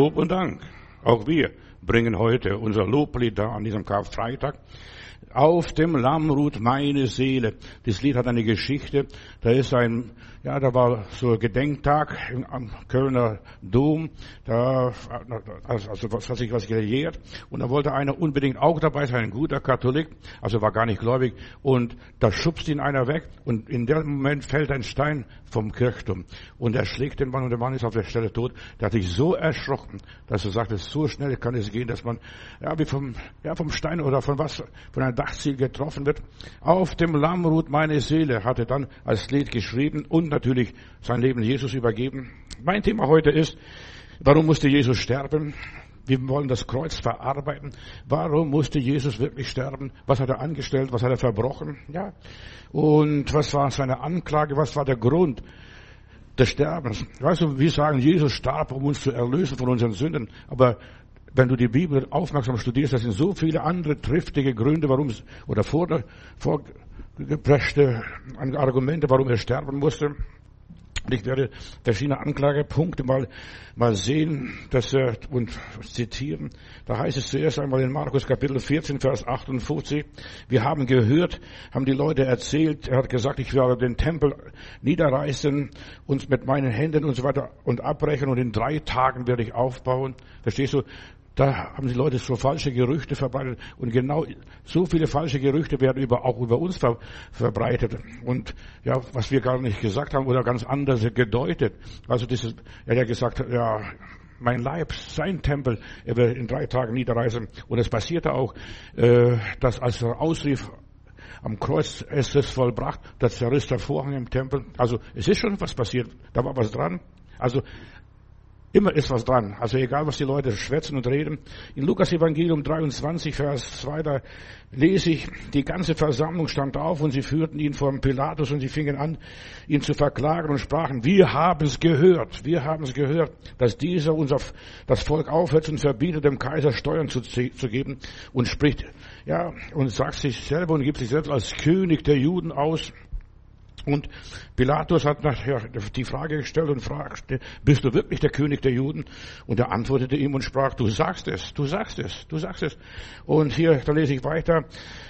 Lob und Dank. Auch wir bringen heute unser Loblied da an diesem Karfreitag. Auf dem Lamm ruht meine Seele. Das Lied hat eine Geschichte. Da war so ein Gedenktag am Kölner Dom. Was hat sich was gelehrt. Und da wollte einer unbedingt auch dabei sein, ein guter Katholik. Also war gar nicht gläubig. Und da schubst ihn einer weg. Und in dem Moment fällt ein Stein vom Kirchturm. Und er schlägt den Mann und der Mann ist auf der Stelle tot. Der hat sich so erschrocken, dass er sagte, so schnell kann es gehen, dass man, wie vom Stein oder von einem Dachziel getroffen wird. Auf dem Lamm ruht meine Seele, hat er dann als Lied geschrieben und natürlich sein Leben Jesus übergeben. Mein Thema heute ist, warum musste Jesus sterben? Wir wollen das Kreuz verarbeiten. Warum musste Jesus wirklich sterben? Was hat er angestellt? Was hat er verbrochen? Ja. Und was war seine Anklage? Was war der Grund des Sterbens? Weißt du, wir sagen, Jesus starb, um uns zu erlösen von unseren Sünden. Aber wenn du die Bibel aufmerksam studierst, das sind so viele andere triftige Gründe, vorgepreschte Argumente, warum er sterben musste. Und ich werde verschiedene Anklagepunkte mal sehen, und zitieren. Da heißt es zuerst einmal in Markus Kapitel 14, Vers 58. Wir haben gehört, haben die Leute erzählt, er hat gesagt, ich werde den Tempel niederreißen, uns mit meinen Händen und so weiter und abbrechen und in 3 Tagen werde ich aufbauen. Verstehst du? Da haben die Leute so falsche Gerüchte verbreitet. Und genau so viele falsche Gerüchte werden auch über uns verbreitet. Und ja, was wir gar nicht gesagt haben oder ganz anders gedeutet. Also er hat ja gesagt, ja, mein Leib, sein Tempel, er wird in 3 Tagen niederreißen. Und es passierte auch, dass als er ausrief, am Kreuz ist es vollbracht, das zerriss der Vorhang im Tempel. Also es ist schon was passiert, da war was dran. Also immer ist was dran. Also egal, was die Leute schwätzen und reden. In Lukas Evangelium 23, Vers 2, da lese ich, die ganze Versammlung stand auf und sie führten ihn vor Pilatus und sie fingen an, ihn zu verklagen und sprachen, wir haben es gehört, dass dieser das Volk aufhetzt und verbietet, dem Kaiser Steuern zu geben und spricht, ja, und sagt sich selber und gibt sich selbst als König der Juden aus. Und Pilatus hat nachher die Frage gestellt und fragte, bist du wirklich der König der Juden? Und er antwortete ihm und sprach, du sagst es. Und hier, da lese ich weiter,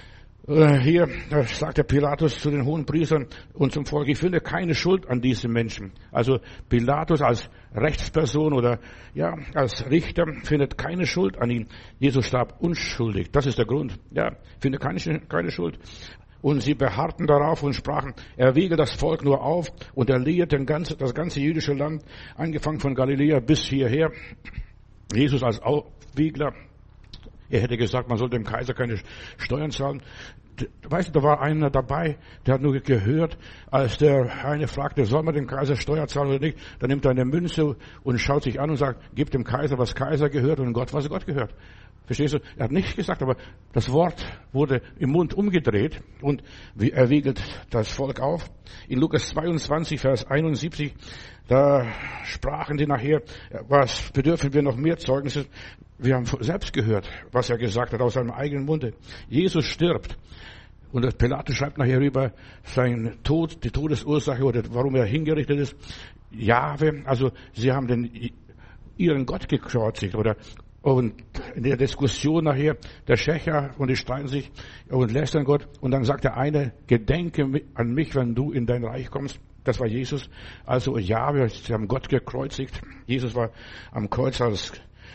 da sagt der Pilatus zu den Hohenpriestern und zum Volk, ich finde keine Schuld an diesen Menschen. Also Pilatus als Rechtsperson oder ja als Richter findet keine Schuld an ihm. Jesus starb unschuldig, das ist der Grund. Ja, findet keine Schuld. Und sie beharrten darauf und sprachen, er wiege das Volk nur auf und er lehrt das ganze jüdische Land, angefangen von Galiläa bis hierher. Jesus als Aufwiegler, er hätte gesagt, man soll dem Kaiser keine Steuern zahlen. Weißt du, da war einer dabei, der hat nur gehört, als der eine fragte, soll man dem Kaiser Steuer zahlen oder nicht? Dann nimmt er eine Münze und schaut sich an und sagt, gib dem Kaiser, was Kaiser gehört und Gott, was Gott gehört. Verstehst du? Er hat nichts gesagt, aber das Wort wurde im Mund umgedreht und er wiegelt das Volk auf. In Lukas 22, Vers 71, da sprachen die nachher, was bedürfen wir noch mehr Zeugnisse? Wir haben selbst gehört, was er gesagt hat aus seinem eigenen Munde. Jesus stirbt. Und das Pilatus schreibt nachher über seinen Tod, die Todesursache oder warum er hingerichtet ist. Jahwe, also sie haben ihren Gott gekreuzigt und in der Diskussion nachher, der Schächer und die streiten sich und lästern Gott. Und dann sagt der eine, gedenke an mich, wenn du in dein Reich kommst. Das war Jesus. Also Jahwe, sie haben Gott gekreuzigt. Jesus war am Kreuz als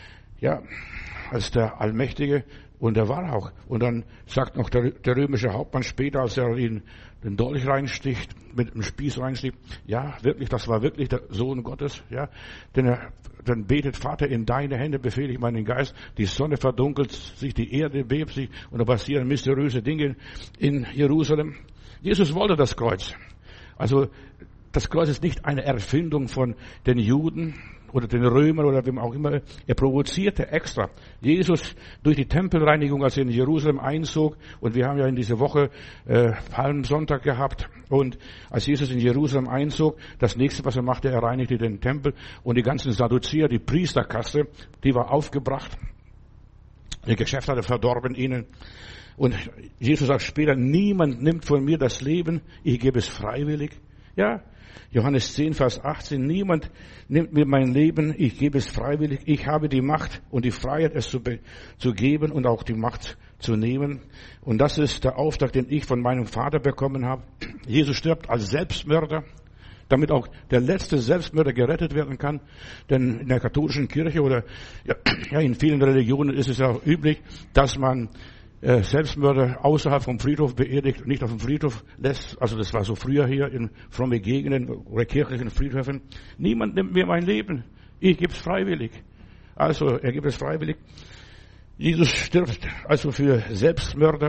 der Allmächtige. Und er war auch. Und dann sagt noch der römische Hauptmann später, als er ihn den Dolch reinsticht, mit dem Spieß reinsticht, ja, wirklich, das war wirklich der Sohn Gottes, ja. Dann betet, Vater, in deine Hände befehle ich meinen Geist, die Sonne verdunkelt sich, die Erde bebt sich und da passieren mysteriöse Dinge in Jerusalem. Jesus wollte das Kreuz. Also, das Kreuz ist nicht eine Erfindung von den Juden oder den Römern oder wem auch immer. Er provozierte extra. Jesus durch die Tempelreinigung, als er in Jerusalem einzog, und wir haben ja in dieser Woche Palmsonntag gehabt, und als Jesus in Jerusalem einzog, das nächste, was er machte, er reinigte den Tempel und die ganzen Sadduzäer, die Priesterkaste, die war aufgebracht. Ihr Geschäft hatte verdorben ihnen. Und Jesus sagt später, niemand nimmt von mir das Leben, ich gebe es freiwillig. Ja, Johannes 10, Vers 18. Niemand nimmt mir mein Leben, ich gebe es freiwillig. Ich habe die Macht und die Freiheit, es zu geben und auch die Macht zu nehmen. Und das ist der Auftrag, den ich von meinem Vater bekommen habe. Jesus stirbt als Selbstmörder, damit auch der letzte Selbstmörder gerettet werden kann. Denn in der katholischen Kirche oder ja, in vielen Religionen ist es ja auch üblich, dass man Selbstmörder außerhalb vom Friedhof beerdigt, nicht auf dem Friedhof lässt. Also das war so früher hier in frommen Gegenden oder kirchlichen Friedhöfen. Niemand nimmt mir mein Leben. Ich gebe es freiwillig. Also er gibt es freiwillig. Jesus stirbt also für Selbstmörder.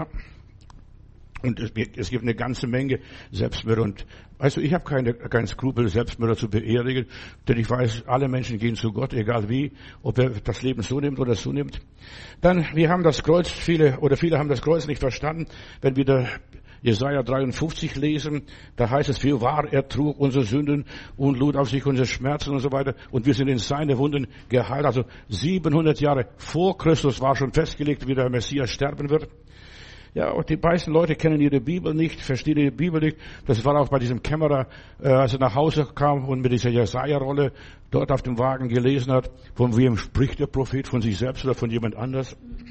Und es gibt eine ganze Menge Selbstmörder. Und also ich habe keinen Skrupel, Selbstmörder zu beerdigen, denn ich weiß, alle Menschen gehen zu Gott, egal wie, ob er das Leben so nimmt oder so nimmt. Dann, wir haben das Kreuz, viele haben das Kreuz nicht verstanden. Wenn wir da Jesaja 53 lesen, da heißt es, für wahr, er trug unsere Sünden und lud auf sich unsere Schmerzen und so weiter. Und wir sind in seine Wunden geheilt. Also 700 Jahre vor Christus war schon festgelegt, wie der Messias sterben wird. Ja, und die meisten Leute kennen ihre Bibel nicht, verstehen ihre Bibel nicht. Das war auch bei diesem Kämmerer, als er nach Hause kam und mit dieser Jesaja-Rolle dort auf dem Wagen gelesen hat, von wem spricht der Prophet, von sich selbst oder von jemand anders.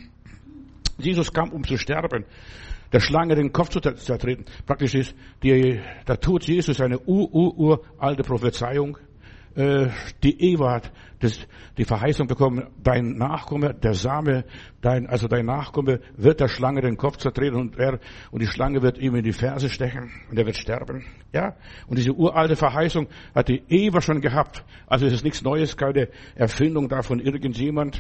Jesus kam, um zu sterben, der Schlange den Kopf zu zertreten. Praktisch ist der Tod Jesus eine uralte Prophezeiung. Die Eva hat die Verheißung bekommen, dein Nachkomme, der Same, dein Nachkomme wird der Schlange den Kopf zertreten und die Schlange wird ihm in die Ferse stechen und er wird sterben. Ja? Und diese uralte Verheißung hat die Eva schon gehabt. Also es ist nichts Neues, keine Erfindung da von irgendjemand.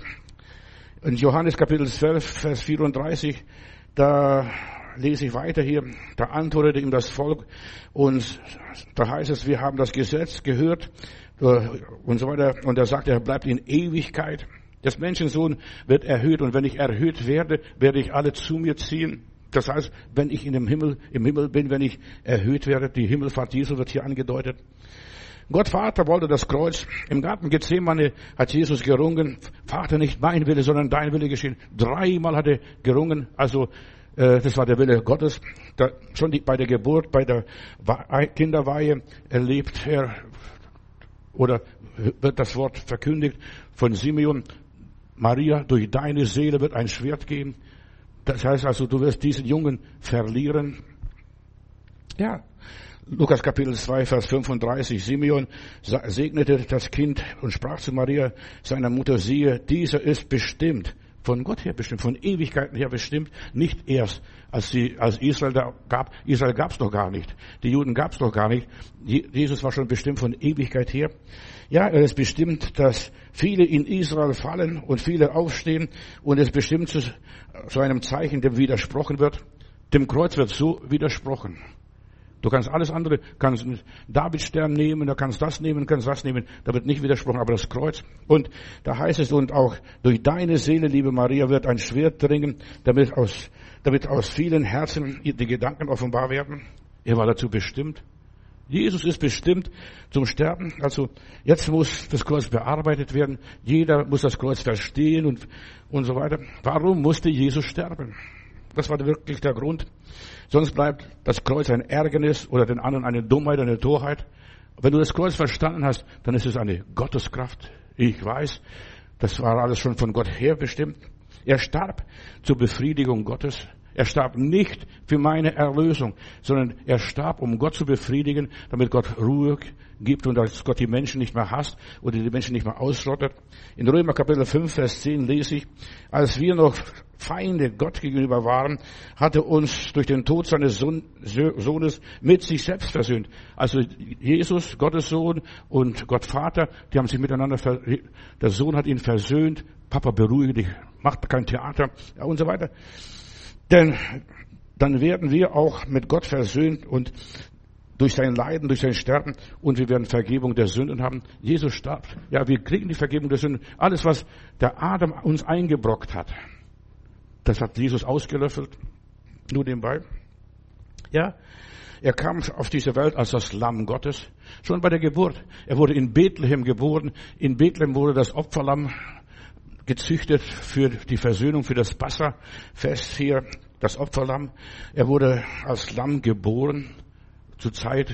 In Johannes Kapitel 12, Vers 34, da lese ich weiter hier, da antwortete ihm das Volk und da heißt es, wir haben das Gesetz gehört, und so weiter. Und er sagt, er bleibt in Ewigkeit. Das Menschensohn wird erhöht. Und wenn ich erhöht werde, werde ich alle zu mir ziehen. Das heißt, wenn ich im Himmel bin, wenn ich erhöht werde, die Himmelfahrt Jesu wird hier angedeutet. Gott Vater wollte das Kreuz. Im Garten Gethsemane hat Jesus gerungen. Vater, nicht mein Wille, sondern dein Wille geschehen. 3-mal hat er gerungen. Also, das war der Wille Gottes. Schon bei der Geburt, bei der Kinderweihe erlebt er, oder wird das Wort verkündigt von Simeon, Maria, durch deine Seele wird ein Schwert gehen. Das heißt also, du wirst diesen Jungen verlieren. Ja, Lukas Kapitel 2, Vers 35, Simeon segnete das Kind und sprach zu Maria, seiner Mutter, siehe, dieser ist bestimmt, von Gott her bestimmt, von Ewigkeiten her bestimmt, nicht erst, als Israel da gab. Israel gab es noch gar nicht. Die Juden gab es noch gar nicht. Jesus war schon bestimmt von Ewigkeit her. Ja, er ist bestimmt, dass viele in Israel fallen und viele aufstehen und es bestimmt zu einem Zeichen, dem widersprochen wird. Dem Kreuz wird so widersprochen. Du kannst alles andere, kannst Davidstern nehmen, du kannst das nehmen, kannst das nehmen, da wird nicht widersprochen, aber das Kreuz. Und da heißt es, und auch durch deine Seele, liebe Maria, wird ein Schwert dringen, damit aus vielen Herzen die Gedanken offenbar werden. Er war dazu bestimmt. Jesus ist bestimmt zum Sterben. Also jetzt muss das Kreuz bearbeitet werden. Jeder muss das Kreuz verstehen und so weiter. Warum musste Jesus sterben? Das war wirklich der Grund. Sonst bleibt das Kreuz ein Ärgernis oder den anderen eine Dummheit, eine Torheit. Wenn du das Kreuz verstanden hast, dann ist es eine Gotteskraft. Ich weiß, das war alles schon von Gott her bestimmt. Er starb zur Befriedigung Gottes. Er starb nicht für meine Erlösung, sondern er starb, um Gott zu befriedigen, damit Gott Ruhe gibt und dass Gott die Menschen nicht mehr hasst oder die Menschen nicht mehr ausrottet. In Römer Kapitel 5, Vers 10 lese ich, als wir noch Feinde Gott gegenüber waren, hat er uns durch den Tod seines Sohnes mit sich selbst versöhnt. Also Jesus, Gottes Sohn und Gott Vater, die haben sich miteinander, der Sohn hat ihn versöhnt. Papa, beruhige dich, mach kein Theater, ja, und so weiter. Denn dann werden wir auch mit Gott versöhnt und durch sein Leiden, durch sein Sterben und wir werden Vergebung der Sünden haben. Jesus starb. Ja, wir kriegen die Vergebung der Sünden. Alles, was der Adam uns eingebrockt hat, das hat Jesus ausgelöffelt. Nur nebenbei. Ja, er kam auf diese Welt als das Lamm Gottes. Schon bei der Geburt. Er wurde in Bethlehem geboren. In Bethlehem wurde das Opferlamm gezüchtet für die Versöhnung, für das Passafest hier, das Opferlamm. Er wurde als Lamm geboren, zur Zeit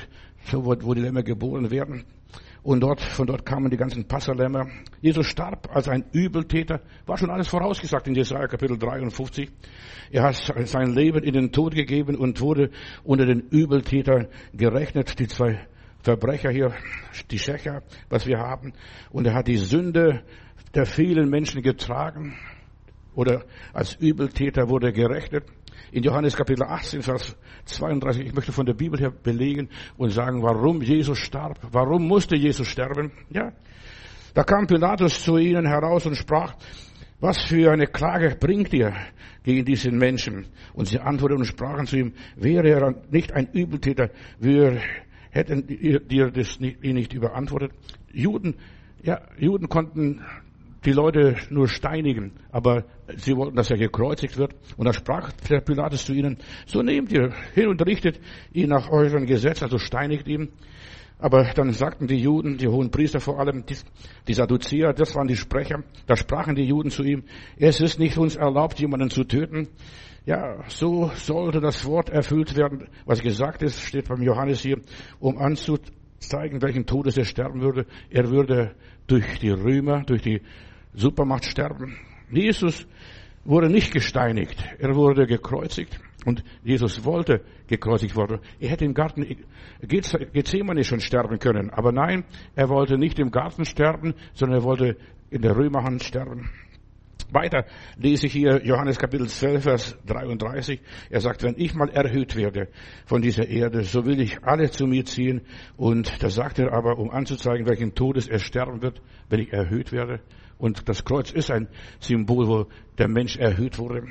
so wo die Lämmer geboren werden. Und von dort kamen die ganzen Passalämmer. Jesus starb als ein Übeltäter. War schon alles vorausgesagt in Jesaja Kapitel 53. Er hat sein Leben in den Tod gegeben und wurde unter den Übeltätern gerechnet. Die zwei Verbrecher hier, die Schächer, was wir haben. Und er hat die Sünde der vielen Menschen getragen. Oder als Übeltäter wurde er gerechnet. In Johannes Kapitel 18, Vers 32, ich möchte von der Bibel her belegen und sagen, warum Jesus starb. Warum musste Jesus sterben? Ja, da kam Pilatus zu ihnen heraus und sprach, was für eine Klage bringt ihr gegen diesen Menschen? Und sie antworteten und sprachen zu ihm, wäre er nicht ein Übeltäter, wir hätten dir das nicht überantwortet. Juden konnten die Leute nur steinigen, aber sie wollten, dass er gekreuzigt wird. Und da sprach der Pilatus zu ihnen, so nehmt ihr hin und richtet ihn nach eurem Gesetz, also steinigt ihn. Aber dann sagten die Juden, die hohen Priester vor allem, die Sadduzäer, das waren die Sprecher, da sprachen die Juden zu ihm, es ist nicht uns erlaubt, jemanden zu töten. Ja, so sollte das Wort erfüllt werden, was gesagt ist, steht beim Johannes hier, um anzuzeigen, welchen Todes er sterben würde. Er würde durch die Römer, durch die Supermacht sterben. Jesus wurde nicht gesteinigt, er wurde gekreuzigt und Jesus wollte gekreuzigt werden. Er hätte im Garten Gethsemane schon sterben können, aber nein, er wollte nicht im Garten sterben, sondern er wollte in der Römerhand sterben. Weiter lese ich hier Johannes Kapitel 12, Vers 33. Er sagt, wenn ich mal erhöht werde von dieser Erde, so will ich alle zu mir ziehen. Und das sagt er aber, um anzuzeigen, welchen Todes er sterben wird, wenn ich erhöht werde. Und das Kreuz ist ein Symbol, wo der Mensch erhöht wurde.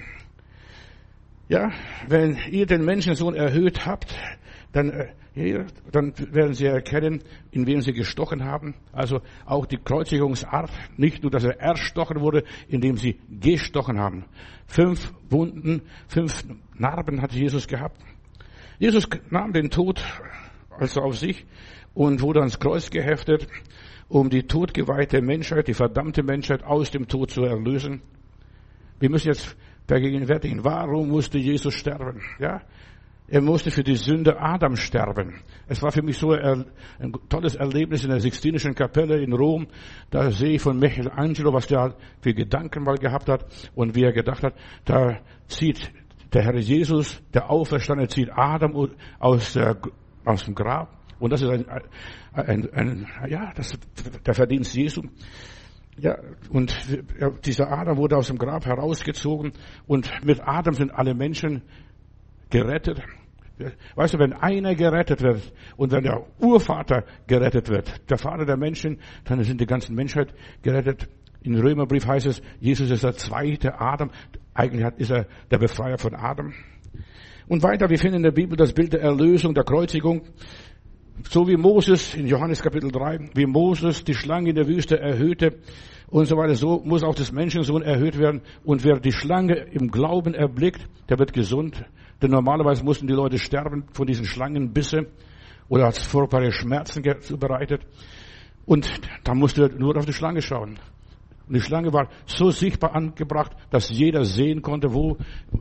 Ja, wenn ihr den Menschensohn erhöht habt, dann werden sie erkennen, in wen sie gestochen haben. Also auch die Kreuzigungsart, nicht nur, dass er erstochen wurde, indem sie gestochen haben. 5 Wunden, 5 Narben hat Jesus gehabt. Jesus nahm den Tod also auf sich und wurde ans Kreuz geheftet, um die todgeweihte Menschheit, die verdammte Menschheit aus dem Tod zu erlösen. Wir müssen jetzt vergegenwärtigen, warum musste Jesus sterben? Ja, er musste für die Sünde Adam sterben. Es war für mich so ein tolles Erlebnis in der Sixtinischen Kapelle in Rom. Da sehe ich von Michelangelo, was der für Gedanken mal gehabt hat und wie er gedacht hat. Da zieht der Herr Jesus, der Auferstandene, zieht Adam aus dem Grab. Und das ist das ist der Verdienst Jesu. Ja, und dieser Adam wurde aus dem Grab herausgezogen und mit Adam sind alle Menschen gerettet. Weißt du, wenn einer gerettet wird und wenn der Urvater gerettet wird, der Vater der Menschen, dann sind die ganze Menschheit gerettet. Im Römerbrief heißt es, Jesus ist der zweite Adam. Eigentlich ist er der Befreier von Adam. Und weiter, wir finden in der Bibel das Bild der Erlösung, der Kreuzigung. So wie Moses in Johannes Kapitel 3, wie Moses die Schlange in der Wüste erhöhte und so weiter, so muss auch das Menschensohn erhöht werden. Und wer die Schlange im Glauben erblickt, der wird gesund. Denn normalerweise mussten die Leute sterben von diesen Schlangenbisse oder hat es furchtbare Schmerzen zubereitet. Und da musste er nur auf die Schlange schauen. Und die Schlange war so sichtbar angebracht, dass jeder sehen konnte, wo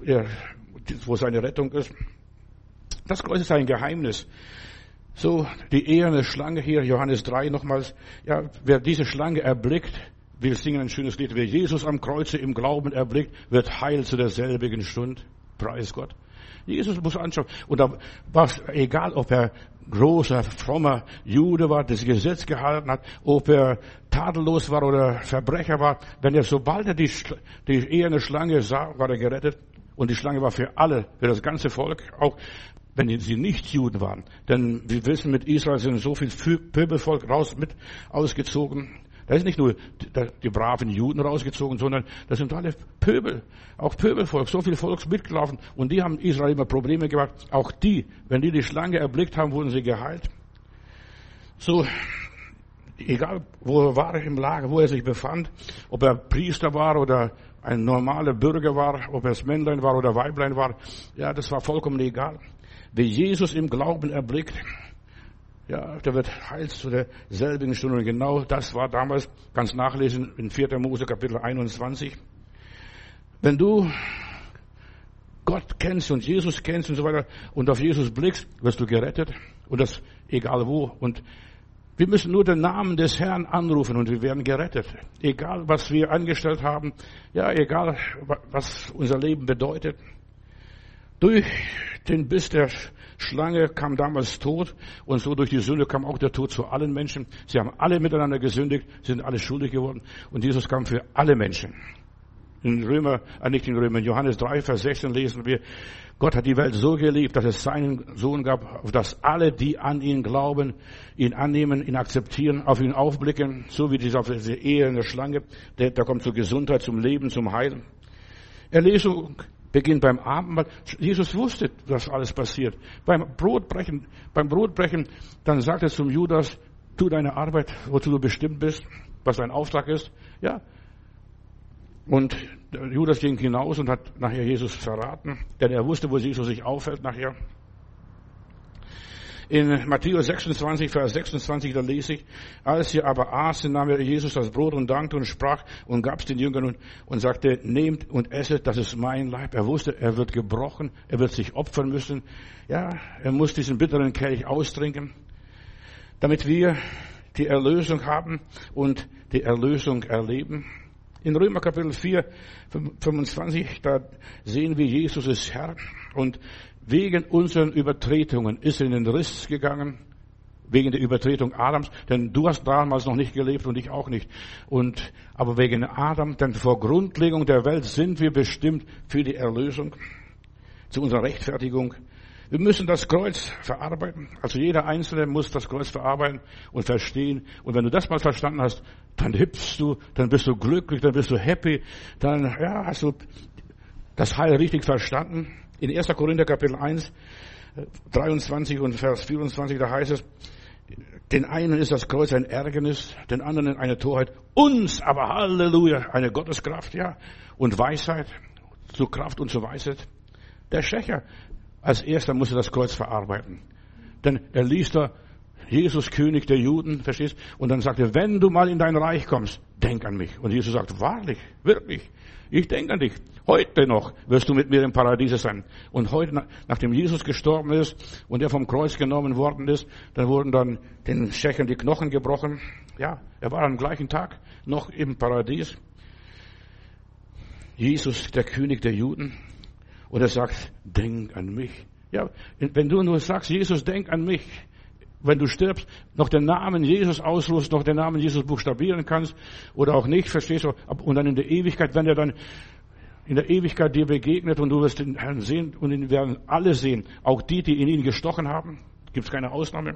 seine Rettung ist. Das Kreuz ist ein Geheimnis. So, die eherne Schlange hier, Johannes 3 nochmals. Ja, wer diese Schlange erblickt, wir singen ein schönes Lied. Wer Jesus am Kreuze im Glauben erblickt, wird heil zu derselbigen Stund. Preis Gott. Jesus muss anschauen. Und da war es egal, ob er großer, frommer Jude war, das Gesetz gehalten hat, ob er tadellos war oder Verbrecher war. Sobald er die eherne Schlange sah, war er gerettet. Und die Schlange war für alle, für das ganze Volk, auch wenn sie nicht Juden waren. Denn wir wissen, mit Israel sind so viel Pöbelvolk ausgezogen. Da ist nicht nur die braven Juden rausgezogen, sondern das sind alle Pöbel, auch Pöbelvolk, so viel Volks mitgelaufen. Und die haben Israel immer Probleme gemacht. Auch die, wenn die Schlange erblickt haben, wurden sie geheilt. So, egal wo er war im Lager, wo er sich befand, ob er Priester war oder ein normaler Bürger war, ob er das Männlein war oder Weiblein war, ja, das war vollkommen egal. Wer Jesus im Glauben erblickt, ja, der wird heil zu derselbigen Stunde. Und genau das war damals, kannst nachlesen in 4. Mose Kapitel 21. Wenn du Gott kennst und Jesus kennst und so weiter und auf Jesus blickst, wirst du gerettet. Und das egal wo. Und wir müssen nur den Namen des Herrn anrufen und wir werden gerettet. Egal, was wir angestellt haben, ja, egal, was unser Leben bedeutet. Durch den Biss der Schlange kam damals Tod und so durch die Sünde kam auch der Tod zu allen Menschen. Sie haben alle miteinander gesündigt, sind alle schuldig geworden und Jesus kam für alle Menschen. In Johannes 3, Vers 16 lesen wir, Gott hat die Welt so geliebt, dass es seinen Sohn gab, auf dass alle, die an ihn glauben, ihn annehmen, ihn akzeptieren, auf ihn aufblicken, so wie diese Ehe in der Schlange, der kommt zur Gesundheit, zum Leben, zum Heil. Erlösung beginnt beim Abendmahl. Jesus wusste, dass alles passiert. Beim Brotbrechen, dann sagt er zum Judas, tu deine Arbeit, wozu du bestimmt bist, was dein Auftrag ist. Ja. Und Judas ging hinaus und hat nachher Jesus verraten, denn er wusste, wo Jesus sich aufhält nachher. In Matthäus 26, Vers 26, da lese ich, als sie aber aßen, nahm Jesus das Brot und dankte und sprach und gab es den Jüngern und sagte, nehmt und esset, das ist mein Leib. Er wusste, er wird gebrochen, er wird sich opfern müssen. Ja, er muss diesen bitteren Kelch austrinken, damit wir die Erlösung haben und die Erlösung erleben. In Römer Kapitel 4, 25, da sehen wir, Jesus ist Herr und wegen unseren Übertretungen ist er in den Riss gegangen, wegen der Übertretung Adams, denn du hast damals noch nicht gelebt und ich auch nicht. Aber wegen Adam, denn vor Grundlegung der Welt sind wir bestimmt für die Erlösung, zu unserer Rechtfertigung. Wir müssen das Kreuz verarbeiten. Also jeder Einzelne muss das Kreuz verarbeiten und verstehen. Und wenn du das mal verstanden hast, dann hüpfst du, dann bist du glücklich, dann bist du happy, dann hast du das Heil richtig verstanden. In 1. Korinther Kapitel 1, 23 und Vers 24, da heißt es, den einen ist das Kreuz ein Ärgernis, den anderen eine Torheit, uns aber, Halleluja, eine Gotteskraft, ja, und Weisheit, zu Kraft und zu Weisheit. Der Schächer, als erster musste das Kreuz verarbeiten. Denn er liest da, Jesus, König der Juden, verstehst? Und dann sagt er, wenn du mal in dein Reich kommst, denk an mich. Und Jesus sagt, wahrlich, wirklich, ich denke an dich. Heute noch wirst du mit mir im Paradiese sein. Und heute, nachdem Jesus gestorben ist und er vom Kreuz genommen worden ist, dann wurden dann den Schächern die Knochen gebrochen. Ja, er war am gleichen Tag noch im Paradies. Jesus, der König der Juden. Und er sagt, denk an mich. Ja, wenn du nur sagst, Jesus, denk an mich, wenn du stirbst, noch den Namen Jesus ausrufst, noch den Namen Jesus buchstabieren kannst oder auch nicht, verstehst du? Und dann in der Ewigkeit, wenn er dann in der Ewigkeit dir begegnet und du wirst den Herrn sehen und ihn werden alle sehen, auch die, die in ihn gestochen haben, gibt es keine Ausnahme.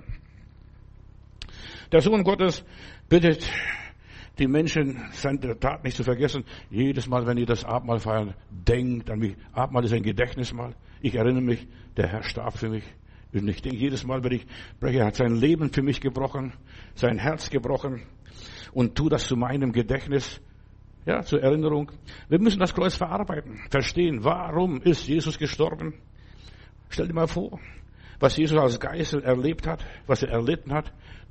Der Sohn Gottes bittet die Menschen, seine Tat nicht zu vergessen. Jedes Mal, wenn ihr das Abendmahl feiern, denkt an mich. Abendmahl ist ein Gedächtnismahl. Ich erinnere mich, der Herr starb für mich. Und ich denke, jedes Mal, wenn ich spreche, er hat sein Leben für mich gebrochen, sein Herz gebrochen und tu das zu meinem Gedächtnis, ja, zur Erinnerung. Wir müssen das Kreuz verarbeiten, verstehen, warum ist Jesus gestorben? Stell dir mal vor, was Jesus als Geisel erlebt hat, was er erlitten hat.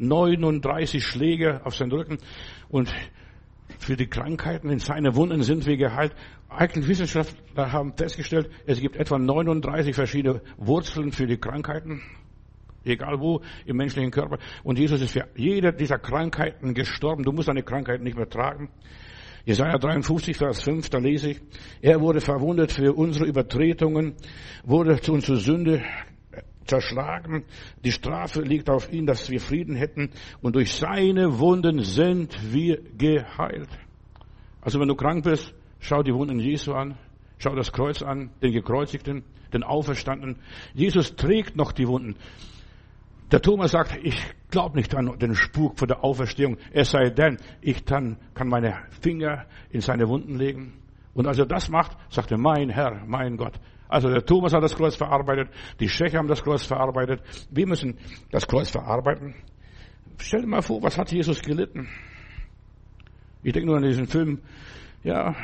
39 Schläge auf seinen Rücken und für die Krankheiten in seine Wunden sind wir geheilt. Eigentlich Wissenschaftler haben festgestellt, es gibt etwa 39 verschiedene Wurzeln für die Krankheiten, egal wo im menschlichen Körper. Und Jesus ist für jede dieser Krankheiten gestorben. Du musst deine Krankheit nicht mehr tragen. Jesaja 53, Vers 5, da lese ich, er wurde verwundet für unsere Übertretungen, wurde zu uns zur Sünde zerschlagen. Die Strafe liegt auf ihn, dass wir Frieden hätten. Und durch seine Wunden sind wir geheilt. Also wenn du krank bist, schau die Wunden Jesu an. Schau das Kreuz an, den Gekreuzigten, den Auferstandenen. Jesus trägt noch die Wunden. Der Thomas sagt, ich glaube nicht an den Spuk von der Auferstehung. Es sei denn, ich kann meine Finger in seine Wunden legen. Und als er das macht, sagt er, mein Herr, mein Gott. Also der Thomas hat das Kreuz verarbeitet, die Schächer haben das Kreuz verarbeitet. Wir müssen das Kreuz verarbeiten. Stell dir mal vor, was hat Jesus gelitten? Ich denke nur an diesen Film, ja,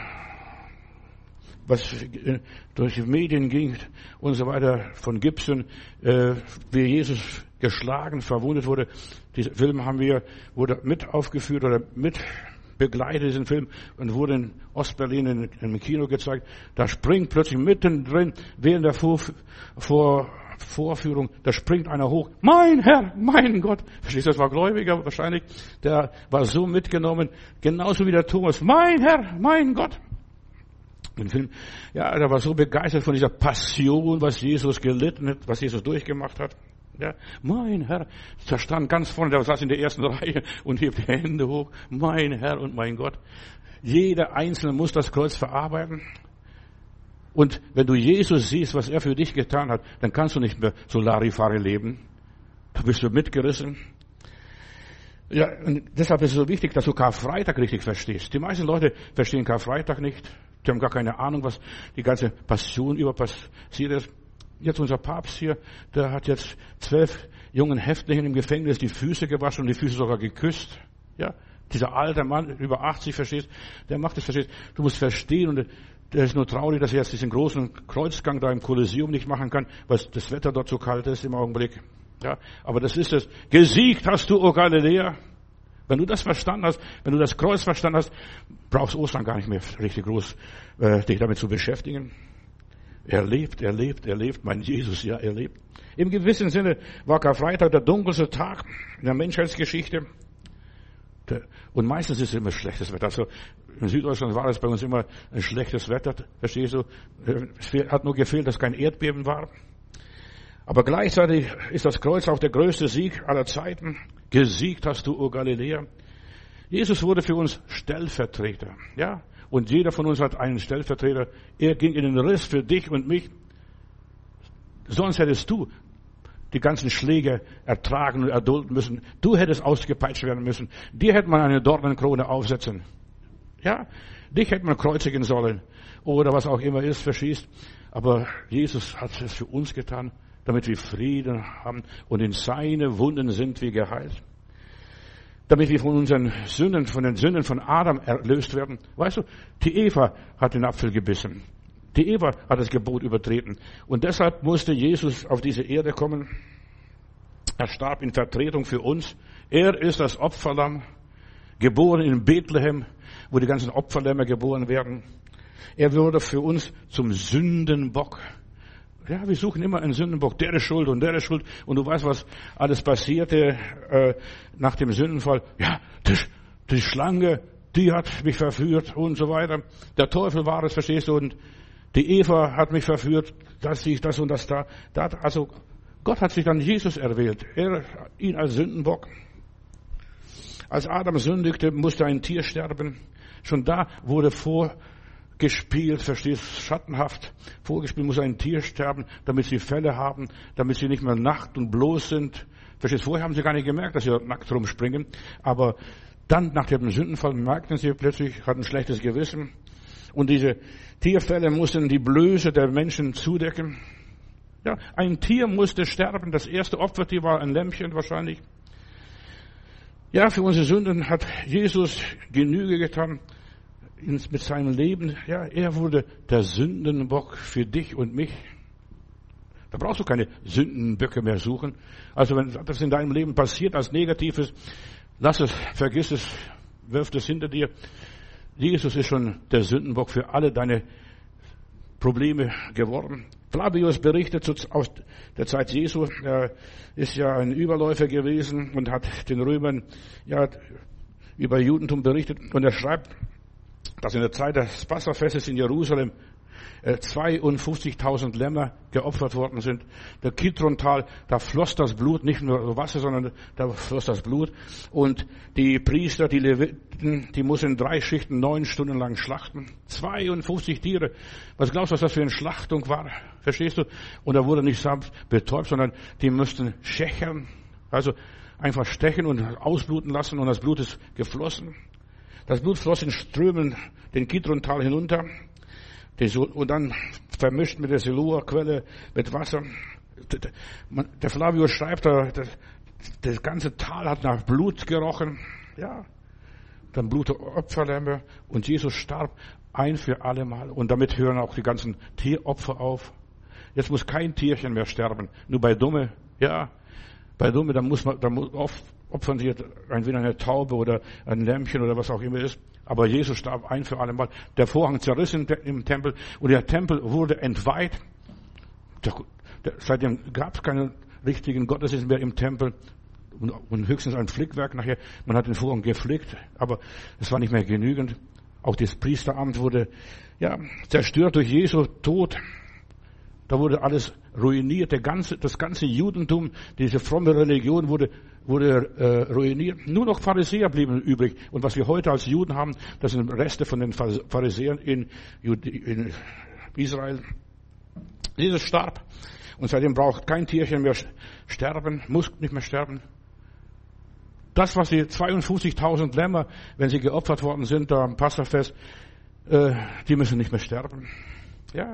was durch die Medien ging und so weiter, von Gibson, wie Jesus geschlagen, verwundet wurde. Diesen Film wurde mit aufgeführt oder mit begleitet diesen Film und wurde in Ostberlin in einem Kino gezeigt. Da springt plötzlich mittendrin während der Vorführung, da springt einer hoch. Mein Herr, mein Gott. Verstehst du, das war Gläubiger wahrscheinlich. Der war so mitgenommen, genauso wie der Thomas. Mein Herr, mein Gott. Den Film, ja, der war so begeistert von dieser Passion, was Jesus gelitten hat, was Jesus durchgemacht hat. Ja, mein Herr, der stand ganz vorne, der saß in der ersten Reihe und hebt die Hände hoch. Mein Herr und mein Gott. Jeder Einzelne muss das Kreuz verarbeiten. Und wenn du Jesus siehst, was er für dich getan hat, dann kannst du nicht mehr so Larifari leben. Da bist du mitgerissen. Ja, und deshalb ist es so wichtig, dass du Karfreitag richtig verstehst. Die meisten Leute verstehen Karfreitag nicht. Die haben gar keine Ahnung, was die ganze Passion über passiert ist. Jetzt unser Papst hier, der hat jetzt 12 jungen Häftlingen im Gefängnis die Füße gewaschen und die Füße sogar geküsst. Ja, dieser alte Mann, über 80, verstehst, der macht es, verstehst. Du musst verstehen und der ist nur traurig, dass er jetzt diesen großen Kreuzgang da im Kolosseum nicht machen kann, weil das Wetter dort so kalt ist im Augenblick. Ja, aber das ist es. Gesiegt hast du, O Galiläa. Wenn du das verstanden hast, wenn du das Kreuz verstanden hast, brauchst du Ostern gar nicht mehr richtig groß dich damit zu beschäftigen. Er lebt, mein Jesus, ja, er lebt. Im gewissen Sinne war Karfreitag der dunkelste Tag in der Menschheitsgeschichte. Und meistens ist es immer schlechtes Wetter. Also in Süddeutschland war es bei uns immer ein schlechtes Wetter, verstehst du? Es hat nur gefehlt, dass kein Erdbeben war. Aber gleichzeitig ist das Kreuz auch der größte Sieg aller Zeiten. Gesiegt hast du, O Galiläa. Jesus wurde für uns Stellvertreter, ja? Und jeder von uns hat einen Stellvertreter. Er ging in den Riss für dich und mich. Sonst hättest du die ganzen Schläge ertragen und erdulden müssen. Du hättest ausgepeitscht werden müssen. Dir hätte man eine Dornenkrone aufsetzen. Ja? Dich hätte man kreuzigen sollen. Oder was auch immer ist, verschießt. Aber Jesus hat es für uns getan, damit wir Frieden haben. Und in seine Wunden sind wir geheilt. Damit wir von unseren Sünden, von den Sünden von Adam erlöst werden. Weißt du, die Eva hat den Apfel gebissen. Die Eva hat das Gebot übertreten. Und deshalb musste Jesus auf diese Erde kommen. Er starb in Vertretung für uns. Er ist das Opferlamm, geboren in Bethlehem, wo die ganzen Opferlämmer geboren werden. Er wurde für uns zum Sündenbock. Ja, wir suchen immer einen Sündenbock. Der ist schuld und der ist schuld. Und du weißt, was alles passierte nach dem Sündenfall. Ja, die Schlange, die hat mich verführt und so weiter. Der Teufel war es, verstehst du? Und die Eva hat mich verführt, dass ich das und das da. Also Gott hat sich dann Jesus erwählt. Ihn als Sündenbock. Als Adam sündigte, musste ein Tier sterben. Schon da wurde vorgespielt, verstehst, schattenhaft vorgespielt, muss ein Tier sterben, damit sie Felle haben, damit sie nicht mehr nackt und bloß sind. Verstehst, vorher haben sie gar nicht gemerkt, dass sie nackt rumspringen. Aber dann, nach dem Sündenfall, merkten sie plötzlich, hatten ein schlechtes Gewissen. Und diese Tierfelle mussten die Blöße der Menschen zudecken. Ja, ein Tier musste sterben. Das erste Opfertier war ein Lämmchen wahrscheinlich. Ja, für unsere Sünden hat Jesus Genüge getan mit seinem Leben. Ja, er wurde der Sündenbock für dich und mich. Da brauchst du keine Sündenböcke mehr suchen. Also wenn das in deinem Leben passiert als Negatives, lass es, vergiss es, wirf es hinter dir. Jesus ist schon der Sündenbock für alle deine Probleme geworden. Flavius berichtet aus der Zeit Jesu, er ist ja ein Überläufer gewesen und hat den Römern ja über Judentum berichtet. Und er schreibt, dass in der Zeit des Passafestes in Jerusalem 52.000 Lämmer geopfert worden sind. Der Kidrontal, da floss das Blut, nicht nur Wasser, sondern da floss das Blut. Und die Priester, die Leviten, die mussten 3 Schichten 9 Stunden lang schlachten. 52 Tiere. Was glaubst du, was das für eine Schlachtung war? Verstehst du? Und da wurde nicht sanft betäubt, sondern die mussten schächern. Also einfach stechen und ausbluten lassen und das Blut ist geflossen. Das Blut floss in Strömen den Kidrontal hinunter. Und dann vermischt mit der Siloa-Quelle, mit Wasser. Der Flavius schreibt da, das ganze Tal hat nach Blut gerochen. Ja, dann Blutopferlämmer. Und Jesus starb ein für alle Mal. Und damit hören auch die ganzen Tieropfer auf. Jetzt muss kein Tierchen mehr sterben. Nur bei Dumme, ja. Bei Dumme, da muss opfern sie entweder eine Taube oder ein Lämmchen oder was auch immer ist. Aber Jesus starb ein für alle Mal. Der Vorhang zerriss im Tempel und der Tempel wurde entweiht. Seitdem gab es keinen richtigen Gottesdienst mehr im Tempel und höchstens ein Flickwerk nachher. Man hat den Vorhang geflickt, aber es war nicht mehr genügend. Auch das Priesteramt wurde zerstört durch Jesu Tod. Da wurde alles ruiniert. Das ganze Judentum, diese fromme Religion wurde ruiniert. Nur noch Pharisäer blieben übrig. Und was wir heute als Juden haben, das sind Reste von den Pharisäern in Israel. Jesus starb. Und seitdem braucht kein Tierchen mehr sterben, muss nicht mehr sterben. Das, was die 52.000 Lämmer, wenn sie geopfert worden sind, da am Passafest, die müssen nicht mehr sterben. Ja.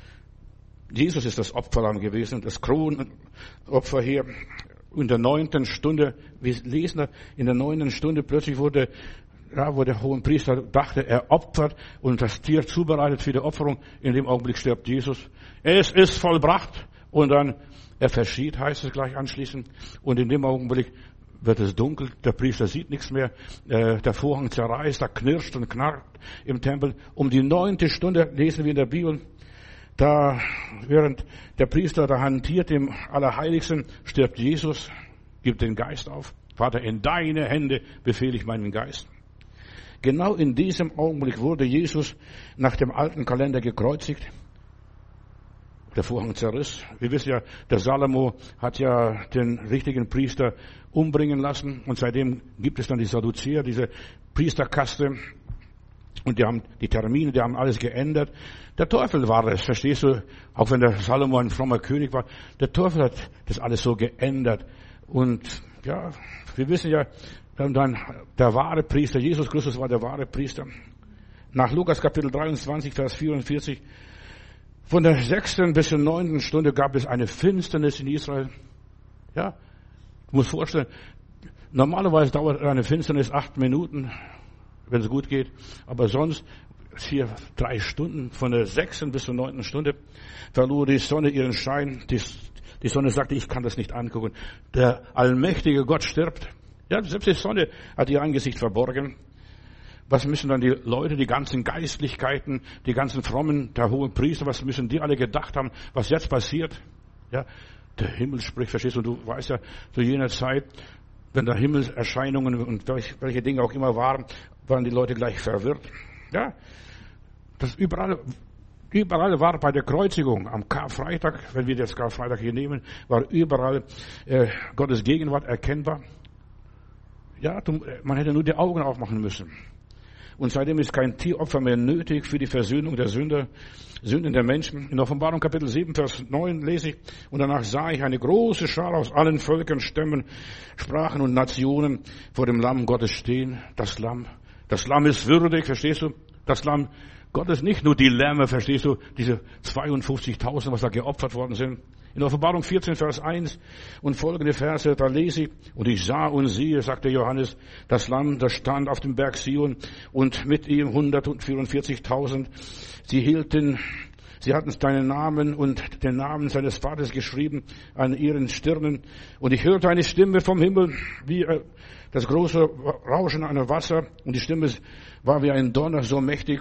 Jesus ist das Opferlamm gewesen, das Kronopfer hier. In der 9. Stunde, wir lesen da, in der 9. Stunde plötzlich wo der Hohenpriester dachte, er opfert und das Tier zubereitet für die Opferung. In dem Augenblick stirbt Jesus. Es ist vollbracht. Und dann, er verschied, heißt es gleich anschließend. Und in dem Augenblick wird es dunkel, der Priester sieht nichts mehr, der Vorhang zerreißt, da knirscht und knarrt im Tempel. Um die 9. Stunde lesen wir in der Bibel, da, während der Priester da hantiert im Allerheiligsten, stirbt Jesus, gibt den Geist auf. Vater, in deine Hände befehle ich meinen Geist. Genau in diesem Augenblick wurde Jesus nach dem alten Kalender gekreuzigt. Der Vorhang zerriss. Wir wissen ja, der Salomo hat ja den richtigen Priester umbringen lassen. Und seitdem gibt es dann die Sadduzäer, diese Priesterkaste. Und die haben die Termine, die haben alles geändert. Der Teufel war es, verstehst du? Auch wenn der Salomo ein frommer König war. Der Teufel hat das alles so geändert. Und ja, wir wissen ja, dann der wahre Priester, Jesus Christus war der wahre Priester. Nach Lukas Kapitel 23, Vers 44, von der 6. bis zur 9. Stunde gab es eine Finsternis in Israel. Ja, du musst vorstellen, normalerweise dauert eine Finsternis 8 Minuten, wenn es gut geht. Aber sonst, hier 3 Stunden, von der 6. bis zur 9. Stunde, verlor die Sonne ihren Schein. Die Sonne sagte, ich kann das nicht angucken. Der allmächtige Gott stirbt. Ja, selbst die Sonne hat ihr Angesicht verborgen. Was müssen dann die Leute, die ganzen Geistlichkeiten, die ganzen Frommen, der hohen Priester, was müssen die alle gedacht haben, was jetzt passiert? Ja, der Himmel spricht, verstehst du? Du weißt ja, zu jener Zeit, wenn da Himmelserscheinungen und welche Dinge auch immer waren die Leute gleich verwirrt. Ja, das überall war bei der Kreuzigung, am Karfreitag, wenn wir das Karfreitag hier nehmen, war überall Gottes Gegenwart erkennbar. Ja, man hätte nur die Augen aufmachen müssen. Und seitdem ist kein Tieropfer mehr nötig für die Versöhnung der Sünden der Menschen. In Offenbarung Kapitel 7, Vers 9 lese ich, und danach sah ich eine große Schar aus allen Völkern, Stämmen, Sprachen und Nationen vor dem Lamm Gottes stehen. Das Lamm ist würdig, verstehst du? Das Lamm Gottes, nicht nur die Lämmer, verstehst du? Diese 52.000, was da geopfert worden sind. In Offenbarung 14, Vers 1 und folgende Verse, da lese ich, und ich sah und siehe, sagte Johannes, das Lamm, das stand auf dem Berg Sion und mit ihm 144.000. Sie hatten deinen Namen und den Namen seines Vaters geschrieben an ihren Stirnen. Und ich hörte eine Stimme vom Himmel, wie das große Rauschen einer Wasser. Und die Stimme war wie ein Donner, so mächtig.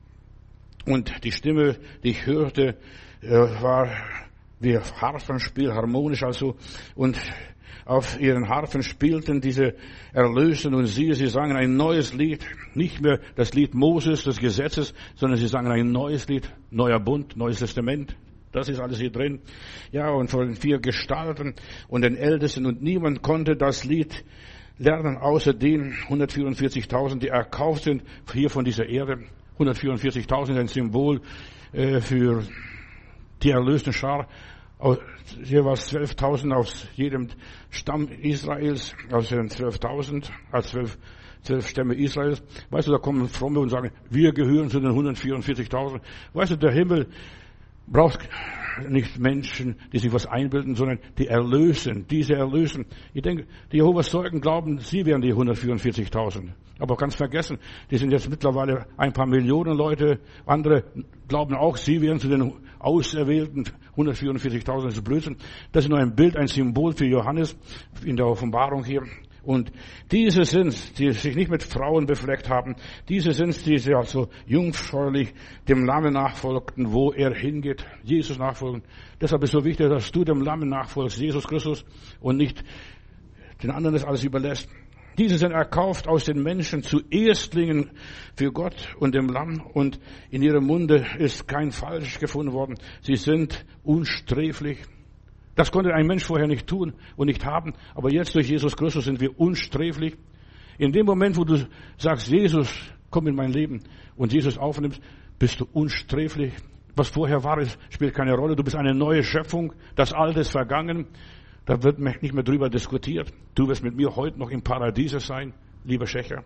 Und die Stimme, die ich hörte, war wie Harfenspiel, harmonisch also. Und auf ihren Harfen spielten diese Erlösten und sie sangen ein neues Lied. Nicht mehr das Lied Moses, des Gesetzes, sondern sie sangen ein neues Lied, neuer Bund, neues Testament. Das ist alles hier drin. Ja, und von den 4 Gestalten und den Ältesten. Und niemand konnte das Lied lernen, außer den 144.000, die erkauft sind hier von dieser Erde. 144.000 ein Symbol für die erlösten Schar. Hier war es 12.000 aus jedem Stamm Israels, aus den 12.000, als 12 Stämme Israels. Weißt du, da kommen Fromme und sagen, wir gehören zu den 144.000. Weißt du, der Himmel braucht nicht Menschen, die sich was einbilden, sondern die erlösen, diese erlösen. Ich denke, die Jehovas Zeugen glauben, sie wären die 144.000. Aber ganz vergessen, die sind jetzt mittlerweile ein paar Millionen Leute. Andere glauben auch, sie wären zu den auserwählten 144.000. Das ist Blödsinn. Das ist nur ein Bild, ein Symbol für Johannes in der Offenbarung hier. Und diese sind's, die sich nicht mit Frauen befleckt haben. Diese sind's, die also jungfräulich dem Lamm nachfolgten, wo er hingeht. Jesus nachfolgen. Deshalb ist es so wichtig, dass du dem Lamm nachfolgst, Jesus Christus, und nicht den anderen das alles überlässt. Diese sind erkauft aus den Menschen zu Erstlingen für Gott und dem Lamm, und in ihrem Munde ist kein Falsch gefunden worden. Sie sind unsträflich. Das konnte ein Mensch vorher nicht tun und nicht haben, aber jetzt durch Jesus Christus sind wir unsträflich. In dem Moment, wo du sagst, Jesus, komm in mein Leben, und Jesus aufnimmst, bist du unsträflich. Was vorher war, spielt keine Rolle. Du bist eine neue Schöpfung. Das Alte ist vergangen. Da wird nicht mehr drüber diskutiert. Du wirst mit mir heute noch im Paradiese sein, lieber Schächer.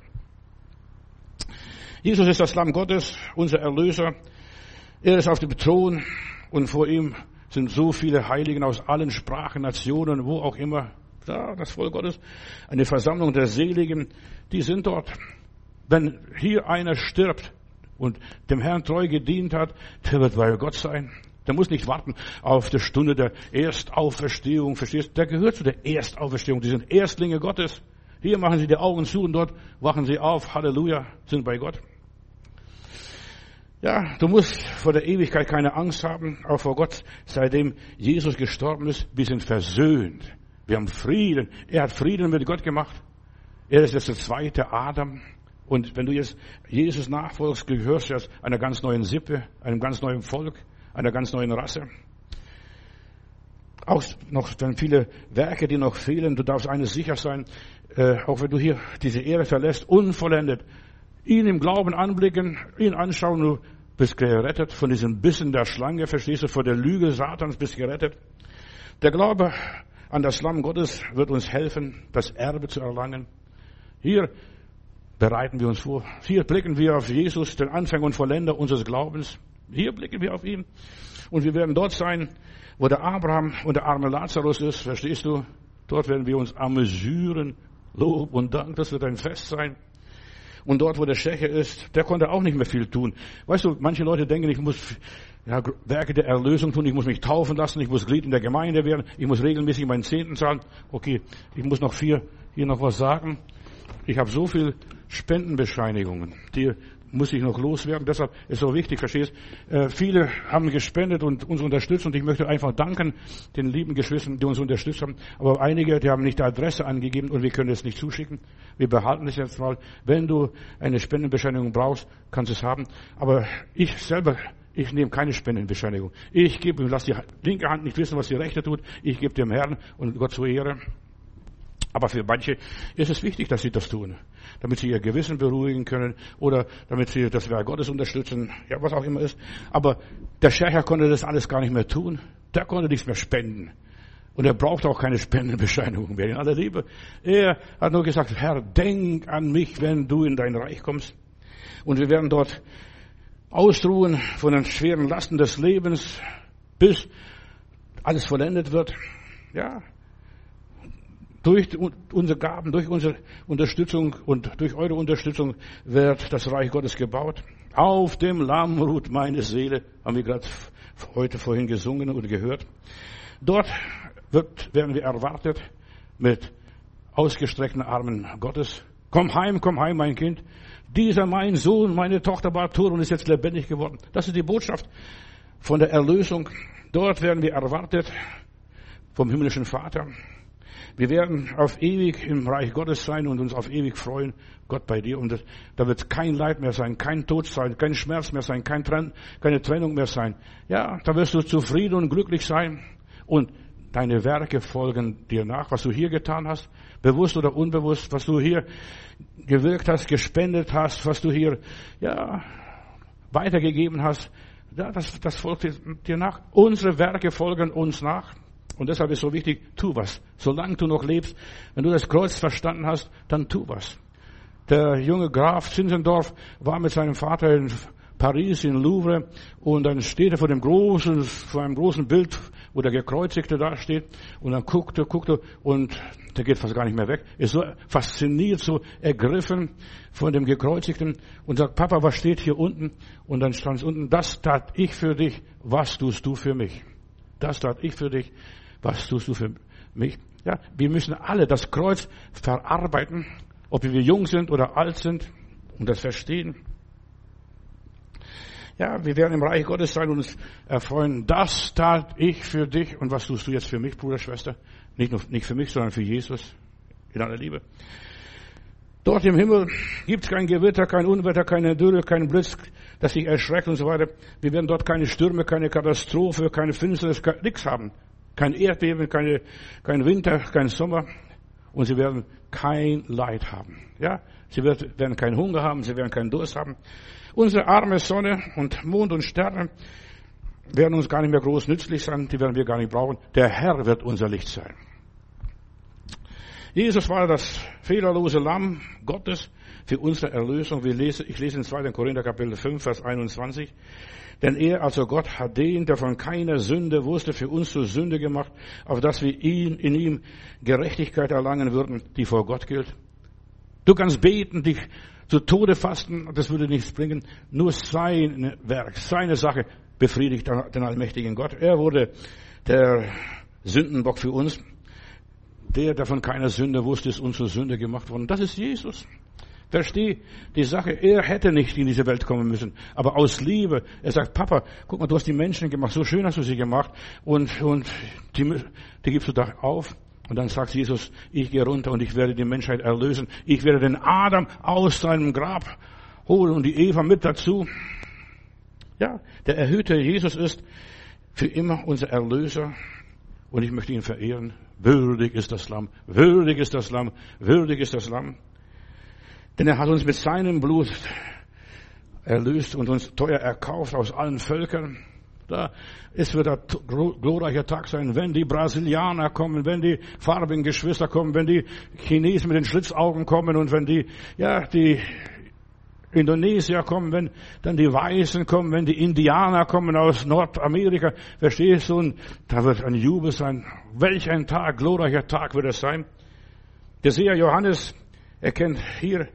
Jesus ist das Lamm Gottes, unser Erlöser. Er ist auf dem Thron, und vor ihm sind so viele Heiligen aus allen Sprachen, Nationen, wo auch immer. Ja, das Volk Gottes, eine Versammlung der Seligen, die sind dort. Wenn hier einer stirbt und dem Herrn treu gedient hat, der wird bei Gott sein. Der muss nicht warten auf die Stunde der Erstauferstehung, verstehst du? Der gehört zu der Erstauferstehung. Die sind Erstlinge Gottes. Hier machen sie die Augen zu und dort wachen sie auf. Halleluja, sind bei Gott. Ja, du musst vor der Ewigkeit keine Angst haben, auch vor Gott. Seitdem Jesus gestorben ist, wir sind versöhnt. Wir haben Frieden. Er hat Frieden mit Gott gemacht. Er ist jetzt der zweite Adam. Und wenn du jetzt Jesus nachfolgst, gehörst du jetzt einer ganz neuen Sippe, einem ganz neuen Volk, einer ganz neuen Rasse. Auch noch dann viele Werke, die noch fehlen. Du darfst eines sicher sein, auch wenn du hier diese Erde verlässt, unvollendet, ihn im Glauben anblicken, ihn anschauen, du bist gerettet von diesem Bissen der Schlange, verstehst du, vor der Lüge Satans bist gerettet. Der Glaube an das Lamm Gottes wird uns helfen, das Erbe zu erlangen. Hier bereiten wir uns vor. Hier blicken wir auf Jesus, den Anfänger und Vollender unseres Glaubens. Hier blicken wir auf ihn. Und wir werden dort sein, wo der Abraham und der arme Lazarus ist, verstehst du? Dort werden wir uns amüsieren. Lob und Dank, das wird ein Fest sein. Und dort, wo der Schächer ist, der konnte auch nicht mehr viel tun. Weißt du, manche Leute denken, ich muss Werke der Erlösung tun, ich muss mich taufen lassen, ich muss Glied in der Gemeinde werden, ich muss regelmäßig meinen Zehnten zahlen. Okay, ich muss noch hier noch was sagen. Ich habe so viel Spendenbescheinigungen, die muss ich noch loswerden. Deshalb ist es so wichtig, verstehst? Viele haben gespendet und uns unterstützt, und ich möchte einfach danken den lieben Geschwistern, die uns unterstützt haben. Aber einige, die haben nicht die Adresse angegeben und wir können es nicht zuschicken. Wir behalten es jetzt mal. Wenn du eine Spendenbescheinigung brauchst, kannst du es haben. Aber ich nehme keine Spendenbescheinigung. Lass die linke Hand nicht wissen, was die rechte tut. Ich gebe dem Herrn und Gott zur Ehre. Aber für manche ist es wichtig, dass sie das tun, damit sie ihr Gewissen beruhigen können oder damit sie das Werk Gottes unterstützen, ja, was auch immer ist. Aber der Schächer konnte das alles gar nicht mehr tun. Der konnte nichts mehr spenden. Und er brauchte auch keine Spendenbescheinigung mehr, in aller Liebe. Er hat nur gesagt, Herr, denk an mich, wenn du in dein Reich kommst. Und wir werden dort ausruhen von den schweren Lasten des Lebens, bis alles vollendet wird. Ja. Durch unsere Gaben, durch unsere Unterstützung und durch eure Unterstützung wird das Reich Gottes gebaut. Auf dem Lamm ruht meine Seele, haben wir gerade vorhin gesungen und gehört. Dort werden wir erwartet mit ausgestreckten Armen Gottes. Komm heim, mein Kind. Dieser mein Sohn, meine Tochter war tot und ist jetzt lebendig geworden. Das ist die Botschaft von der Erlösung. Dort werden wir erwartet vom himmlischen Vater. Wir werden auf ewig im Reich Gottes sein und uns auf ewig freuen, Gott bei dir. Und da wird kein Leid mehr sein, kein Tod sein, kein Schmerz mehr sein, keine Trennung mehr sein. Ja, da wirst du zufrieden und glücklich sein. Und deine Werke folgen dir nach, was du hier getan hast, bewusst oder unbewusst, was du hier gewirkt hast, gespendet hast, was du hier, weitergegeben hast. Ja, das folgt dir nach. Unsere Werke folgen uns nach. Und deshalb ist so wichtig, tu was. Solange du noch lebst, wenn du das Kreuz verstanden hast, dann tu was. Der junge Graf Zinzendorf war mit seinem Vater in Paris, in Louvre, und dann steht er vor einem großen Bild, wo der Gekreuzigte da steht, und dann guckt er, und der geht fast gar nicht mehr weg, ist so fasziniert, so ergriffen von dem Gekreuzigten und sagt, Papa, was steht hier unten? Und dann stand es unten, das tat ich für dich, was tust du für mich? Das tat ich für dich, was tust du für mich? Ja, wir müssen alle das Kreuz verarbeiten, ob wir jung sind oder alt sind und das verstehen. Ja, wir werden im Reich Gottes sein und uns erfreuen. Das tat ich für dich. Und was tust du jetzt für mich, Bruder, Schwester? Nicht für mich, sondern für Jesus in aller Liebe. Dort im Himmel gibt es kein Gewitter, kein Unwetter, keine Dürre, kein Blitz, das sich erschreckt und so weiter. Wir werden dort keine Stürme, keine Katastrophe, keine Finsternis, nichts haben. Kein Erdbeben, kein Winter, kein Sommer. Und sie werden kein Leid haben. Ja, sie werden keinen Hunger haben, sie werden keinen Durst haben. Unsere arme Sonne und Mond und Sterne werden uns gar nicht mehr groß nützlich sein, die werden wir gar nicht brauchen. Der Herr wird unser Licht sein. Jesus war das fehlerlose Lamm Gottes für unsere Erlösung. Ich lese in 2. Korinther Kapitel 5, Vers 21. Denn er, also Gott, hat den, der von keiner Sünde wusste, für uns zur Sünde gemacht, auf dass wir in ihm Gerechtigkeit erlangen würden, die vor Gott gilt. Du kannst beten, dich zu Tode fasten, das würde nichts bringen. Nur sein Werk, seine Sache befriedigt den allmächtigen Gott. Er wurde der Sündenbock für uns. Der von keiner Sünde wusste, ist uns zur Sünde gemacht worden. Das ist Jesus. Versteh die Sache. Er hätte nicht in diese Welt kommen müssen. Aber aus Liebe. Er sagt, Papa, guck mal, du hast die Menschen gemacht. So schön hast du sie gemacht. Und die gibst du da auf. Und dann sagt Jesus, ich gehe runter und ich werde die Menschheit erlösen. Ich werde den Adam aus seinem Grab holen und die Eva mit dazu. Ja, der erhöhte Jesus ist für immer unser Erlöser. Und ich möchte ihn verehren. Würdig ist das Lamm, würdig ist das Lamm, würdig ist das Lamm. Denn er hat uns mit seinem Blut erlöst und uns teuer erkauft aus allen Völkern. Es wird ein glorreicher Tag sein, wenn die Brasilianer kommen, wenn die farbigen Geschwister kommen, wenn die Chinesen mit den Schlitzaugen kommen und wenn die Indonesier kommen, wenn dann die Weißen kommen, wenn die Indianer kommen aus Nordamerika. Verstehst du? Und da wird ein Jubel sein. Welch ein Tag, glorreicher Tag wird es sein. Der Seher Johannes erkennt hier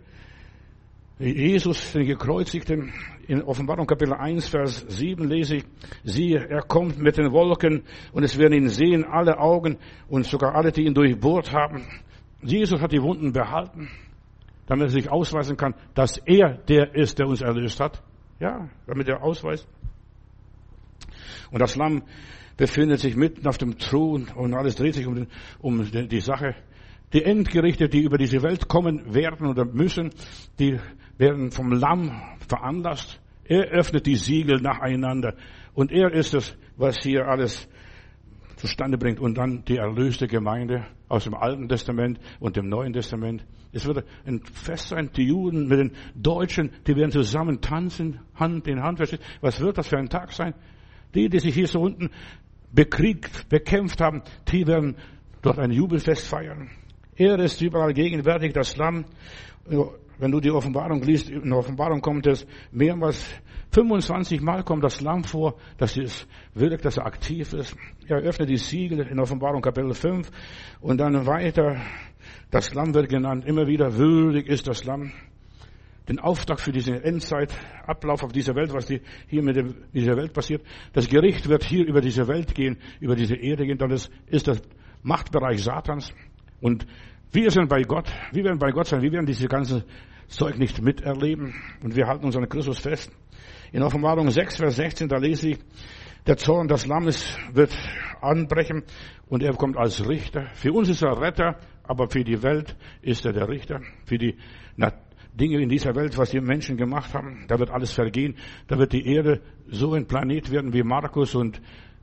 Jesus, den Gekreuzigten. In Offenbarung Kapitel 1, Vers 7 lese ich, siehe, er kommt mit den Wolken und es werden ihn sehen, alle Augen und sogar alle, die ihn durchbohrt haben. Jesus hat die Wunden behalten, damit er sich ausweisen kann, dass er der ist, der uns erlöst hat. Ja, damit er ausweist. Und das Lamm befindet sich mitten auf dem Thron und alles dreht sich um die Sache. Die Endgerichte, die über diese Welt kommen werden oder müssen, die werden vom Lamm veranlasst. Er öffnet die Siegel nacheinander. Und er ist es, was hier alles zustande bringt. Und dann die erlöste Gemeinde aus dem Alten Testament und dem Neuen Testament. Es wird ein Fest sein, die Juden mit den Deutschen, die werden zusammen tanzen, Hand in Hand. Was wird das für ein Tag sein? Die sich hier so unten bekriegt, bekämpft haben, die werden dort ein Jubelfest feiern. Er ist überall gegenwärtig, das Lamm. Wenn du die Offenbarung liest, in der Offenbarung kommt es mehrmals, 25 Mal kommt das Lamm vor, dass es wirkt, dass er aktiv ist. Er öffnet die Siegel in Offenbarung Kapitel 5 und dann weiter, das Lamm wird genannt, immer wieder würdig ist das Lamm. Den Auftrag für diesen Endzeitablauf auf dieser Welt, was hier mit dieser Welt passiert. Das Gericht wird hier über diese Welt gehen, über diese Erde gehen, dann ist das Machtbereich Satans. Und wir sind bei Gott, wir werden bei Gott sein, wir werden dieses ganze Zeug nicht miterleben und wir halten uns an Christus fest. In Offenbarung 6, Vers 16, da lese ich, der Zorn des Lammes wird anbrechen und er kommt als Richter. Für uns ist er Retter, aber für die Welt ist er der Richter. Für die Dinge in dieser Welt, was die Menschen gemacht haben, da wird alles vergehen. Da wird die Erde so ein Planet werden wie Mars und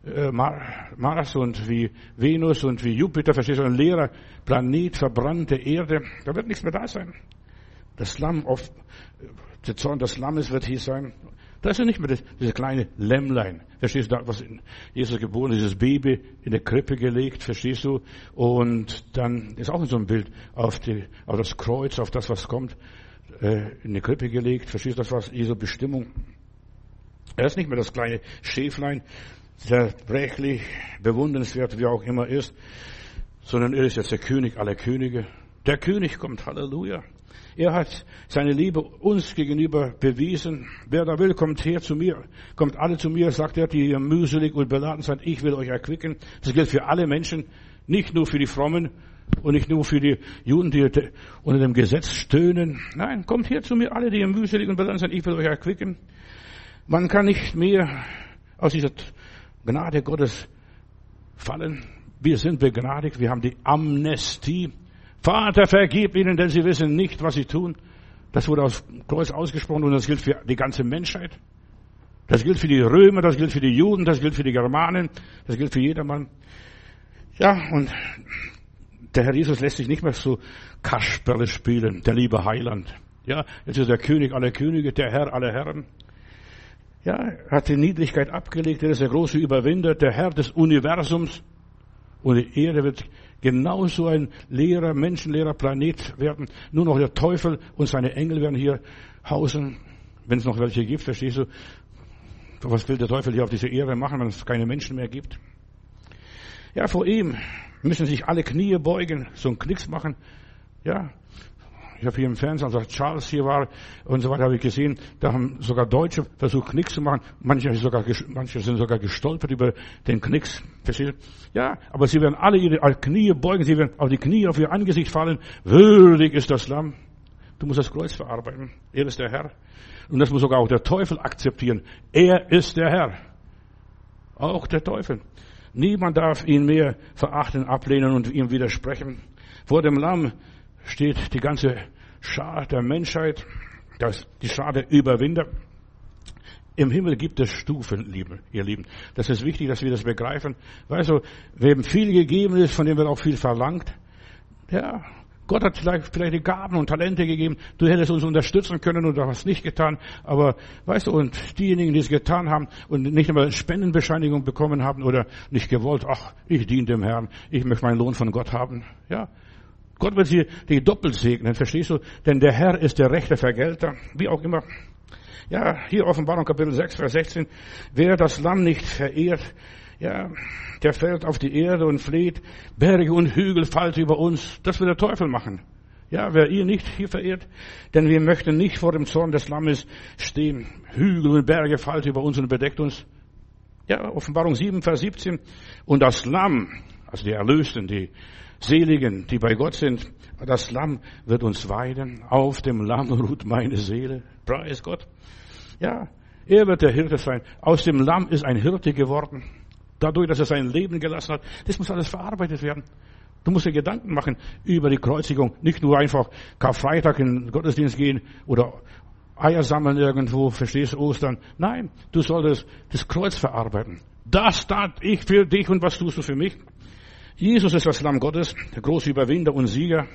wie Venus und wie Jupiter, verstehst du, ein leerer Planet, verbrannte Erde. Da wird nichts mehr da sein. Das Lamm, der Zorn des Lammes wird hier sein. Da ist ja nicht mehr dieses kleine Lämmlein. Verstehst du, was in Jesus geboren ist, dieses Baby in der Krippe gelegt, verstehst du? Und dann ist auch so ein Bild auf das Kreuz, auf das, was kommt, in die Krippe gelegt. Verstehst du, das war Jesu Bestimmung. Er ist nicht mehr das kleine Schäflein, zerbrechlich, bewundernswert, wie auch immer ist, sondern er ist jetzt der König aller Könige. Der König kommt, Halleluja. Er hat seine Liebe uns gegenüber bewiesen. Wer da will, kommt her zu mir. Kommt alle zu mir, sagt er, die ihr mühselig und beladen seid. Ich will euch erquicken. Das gilt für alle Menschen, Nicht nur für die Frommen und nicht nur für die Juden, die unter dem Gesetz stöhnen. Nein, kommt her zu mir, alle, die im mühselig und beladen sind, ich will euch erquicken. Man kann nicht mehr aus dieser Gnade Gottes fallen. Wir sind begnadigt, wir haben die Amnestie. Vater, vergib ihnen, denn sie wissen nicht, was sie tun. Das wurde aufs Kreuz ausgesprochen und das gilt für die ganze Menschheit. Das gilt für die Römer, das gilt für die Juden, das gilt für die Germanen, das gilt für jedermann. Ja, und der Herr Jesus lässt sich nicht mehr so Kasperle spielen, der liebe Heiland. Ja, jetzt ist der König aller Könige, der Herr aller Herren. Ja, er hat die Niedrigkeit abgelegt, er ist der große Überwinder, der Herr des Universums. Und die Erde wird genauso ein leerer, menschenleerer Planet werden. Nur noch der Teufel und seine Engel werden hier hausen, wenn es noch welche gibt, verstehst du? Was will der Teufel hier auf dieser Erde machen, wenn es keine Menschen mehr gibt? Ja, vor ihm müssen sich alle Knie beugen, so einen Knicks machen. Ja, ich habe hier im Fernsehen, als Charles hier war und so weiter, habe ich gesehen, da haben sogar Deutsche versucht, Knicks zu machen. Manche sind sogar gestolpert über den Knicks. Versteht? Ja, aber sie werden alle ihre Knie beugen, sie werden auf die Knie, auf ihr Angesicht fallen. Würdig ist das Lamm. Du musst das Kreuz verarbeiten. Er ist der Herr. Und das muss sogar auch der Teufel akzeptieren. Er ist der Herr. Auch der Teufel. Niemand darf ihn mehr verachten, ablehnen und ihm widersprechen. Vor dem Lamm steht die ganze Schar der Menschheit, die Schar der Überwinder. Im Himmel gibt es Stufen, ihr Lieben. Das ist wichtig, dass wir das begreifen. Weißt du, wem viel gegeben ist, von dem wird auch viel verlangt. Ja, Gott hat vielleicht die Gaben und Talente gegeben. Du hättest uns unterstützen können und du hast nicht getan. Aber, weißt du, und diejenigen, die es getan haben und nicht einmal Spendenbescheinigung bekommen haben oder nicht gewollt, ach, ich diene dem Herrn, ich möchte meinen Lohn von Gott haben. Ja, Gott wird sie die doppelt segnen, verstehst du? Denn der Herr ist der rechte Vergelter, wie auch immer. Ja, hier Offenbarung Kapitel 6, Vers 16. Wer das Lamm nicht verehrt, ja, der fällt auf die Erde und fleht. Berge und Hügel fallen über uns. Das will der Teufel machen. Ja, wer ihr nicht hier verehrt, denn wir möchten nicht vor dem Zorn des Lammes stehen. Hügel und Berge fallen über uns und bedeckt uns. Ja, Offenbarung 7, Vers 17. Und das Lamm, also die Erlösten, die Seligen, die bei Gott sind, das Lamm wird uns weiden. Auf dem Lamm ruht meine Seele. Preis Gott. Ja, er wird der Hirte sein. Aus dem Lamm ist ein Hirte geworden. Dadurch, dass er sein Leben gelassen hat. Das muss alles verarbeitet werden. Du musst dir Gedanken machen über die Kreuzigung. Nicht nur einfach Karfreitag in den Gottesdienst gehen oder Eier sammeln irgendwo, verstehst du, Ostern. Nein, du solltest das Kreuz verarbeiten. Das tat ich für dich und was tust du für mich? Jesus ist das Lamm Gottes, der große Überwinder und Sieger.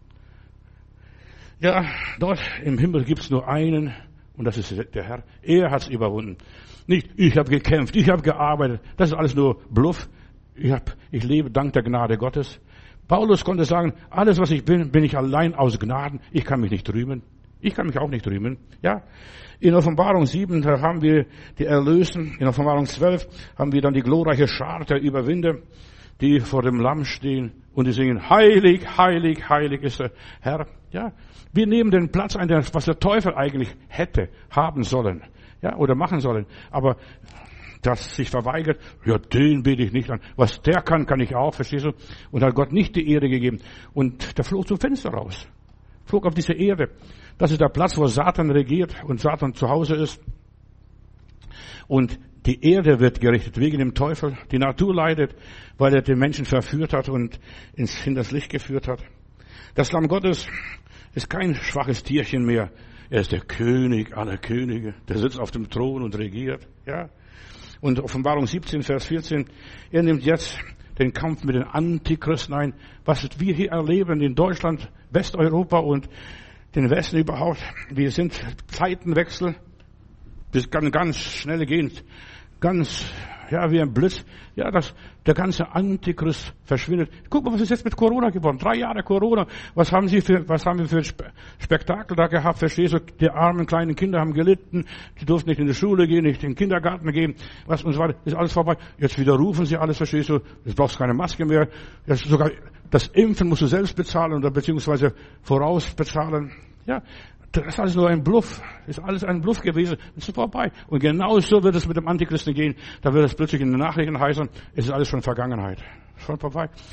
Ja, dort im Himmel gibt's nur einen und das ist der Herr. Er hat's überwunden. Nicht, ich habe gekämpft, ich habe gearbeitet. Das ist alles nur Bluff. Ich lebe dank der Gnade Gottes. Paulus konnte sagen, alles was ich bin, bin ich allein aus Gnaden. Ich kann mich nicht rühmen. Ich kann mich auch nicht rühmen. Ja. In Offenbarung 7, da haben wir die Erlösten. In Offenbarung 12 haben wir dann die glorreiche Schar der Überwinder, die vor dem Lamm stehen und die singen, heilig, heilig, heilig ist der Herr. Ja, wir nehmen den Platz ein, was der Teufel eigentlich hätte haben sollen, ja, oder machen sollen. Aber das sich verweigert, ja, den bete ich nicht an. Was der kann, kann ich auch, verstehst du? Und hat Gott nicht die Ehre gegeben. Und der flog zum Fenster raus. Flog auf diese Erde. Das ist der Platz, wo Satan regiert und Satan zu Hause ist. Und die Erde wird gerichtet wegen dem Teufel. Die Natur leidet, weil er den Menschen verführt hat und ins hinters Licht geführt hat. Das Lamm Gottes ist kein schwaches Tierchen mehr. Er ist der König aller Könige. Der sitzt auf dem Thron und regiert. Ja. Und Offenbarung 17, Vers 14. Er nimmt jetzt den Kampf mit den Antichristen ein. Was wir hier erleben in Deutschland, Westeuropa und den Westen überhaupt. Wir sind Zeitenwechsel. Das kann ganz schnell gehen. Ganz, ja, wie ein Blitz. Ja, der ganze Antichrist verschwindet. Guck mal, was ist jetzt mit Corona geworden? 3 Jahre Corona. Was haben wir für Spektakel da gehabt? Verstehst du? Die armen kleinen Kinder haben gelitten. Die durften nicht in die Schule gehen, nicht in den Kindergarten gehen. Was und so weiter. Ist alles vorbei. Jetzt widerrufen sie alles, verstehst du? Jetzt brauchst du keine Maske mehr. Jetzt sogar das Impfen musst du selbst bezahlen oder beziehungsweise vorausbezahlen. Ja. Das ist alles nur ein Bluff. Das ist alles ein Bluff gewesen. Es ist vorbei. Und genau so wird es mit dem Antichristen gehen. Da wird es plötzlich in den Nachrichten heißen, es ist alles schon Vergangenheit. Schon vorbei.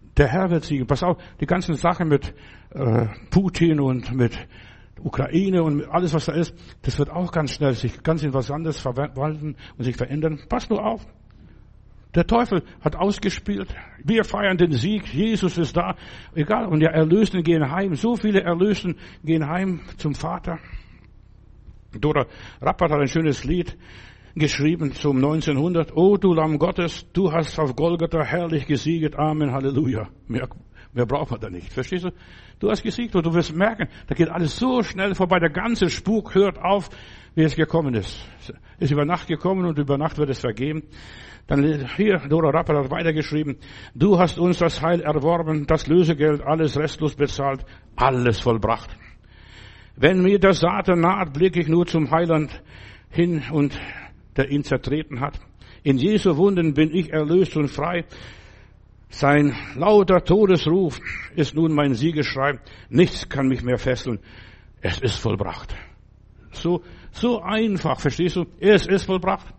Der Herr wird siegen. Pass auf, die ganzen Sachen mit Putin und mit Ukraine und alles, was da ist, das wird auch ganz schnell sich ganz in was anderes verwandeln und sich verändern. Pass nur auf. Der Teufel hat ausgespielt. Wir feiern den Sieg. Jesus ist da. Egal. Und die Erlösten gehen heim. So viele Erlösten gehen heim zum Vater. Dora Rappert hat ein schönes Lied geschrieben zum 1900. O du Lamm Gottes, du hast auf Golgatha herrlich gesieget. Amen, Halleluja. Mehr braucht man da nicht. Verstehst du? Du hast gesiegt und du wirst merken, da geht alles so schnell vorbei. Der ganze Spuk hört auf, wie es gekommen ist. Ist über Nacht gekommen und über Nacht wird es vergeben. Dann hier, Dora Rappert hat weitergeschrieben. Du hast uns das Heil erworben, das Lösegeld, alles restlos bezahlt, alles vollbracht. Wenn mir der Satan naht, blicke ich nur zum Heiland hin und der ihn zertreten hat. In Jesu Wunden bin ich erlöst und frei. Sein lauter Todesruf ist nun mein Siegesschrei. Nichts kann mich mehr fesseln. Es ist vollbracht. So einfach, verstehst du? Es ist vollbracht.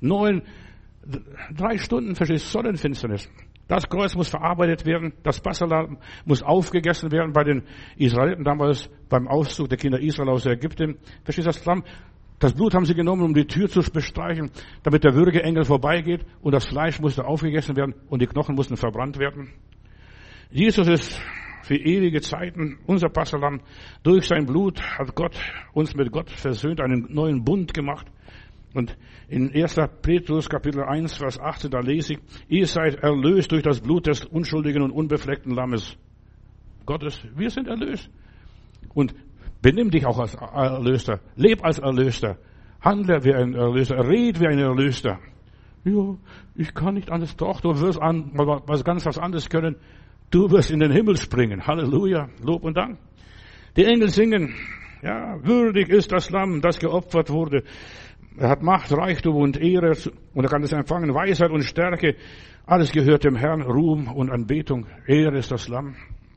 3 Stunden, verstehst du? Sonnenfinsternis. Das Kreuz muss verarbeitet werden. Das Passalamm muss aufgegessen werden bei den Israeliten damals beim Auszug der Kinder Israel aus Ägypten. Verstehst du? Das Blut haben sie genommen, um die Tür zu bestreichen, damit der Würgeengel vorbeigeht, und das Fleisch musste aufgegessen werden und die Knochen mussten verbrannt werden. Jesus ist für ewige Zeiten unser Passalam. Durch sein Blut hat Gott uns mit Gott versöhnt, einen neuen Bund gemacht. Und in 1. Petrus Kapitel 1, Vers 18, da lese ich, ihr seid erlöst durch das Blut des unschuldigen und unbefleckten Lammes Gottes. Wir sind erlöst. Und benimm dich auch als Erlöster. Leb als Erlöster. Handle wie ein Erlöster. Red wie ein Erlöster. Ja, ich kann nicht anders. Doch, du wirst was anderes können. Du wirst in den Himmel springen. Halleluja. Lob und Dank. Die Engel singen. Ja, würdig ist das Lamm, das geopfert wurde. Er hat Macht, Reichtum und Ehre. Und er kann es empfangen. Weisheit und Stärke. Alles gehört dem Herrn. Ruhm und Anbetung. Ehre ist das Lamm.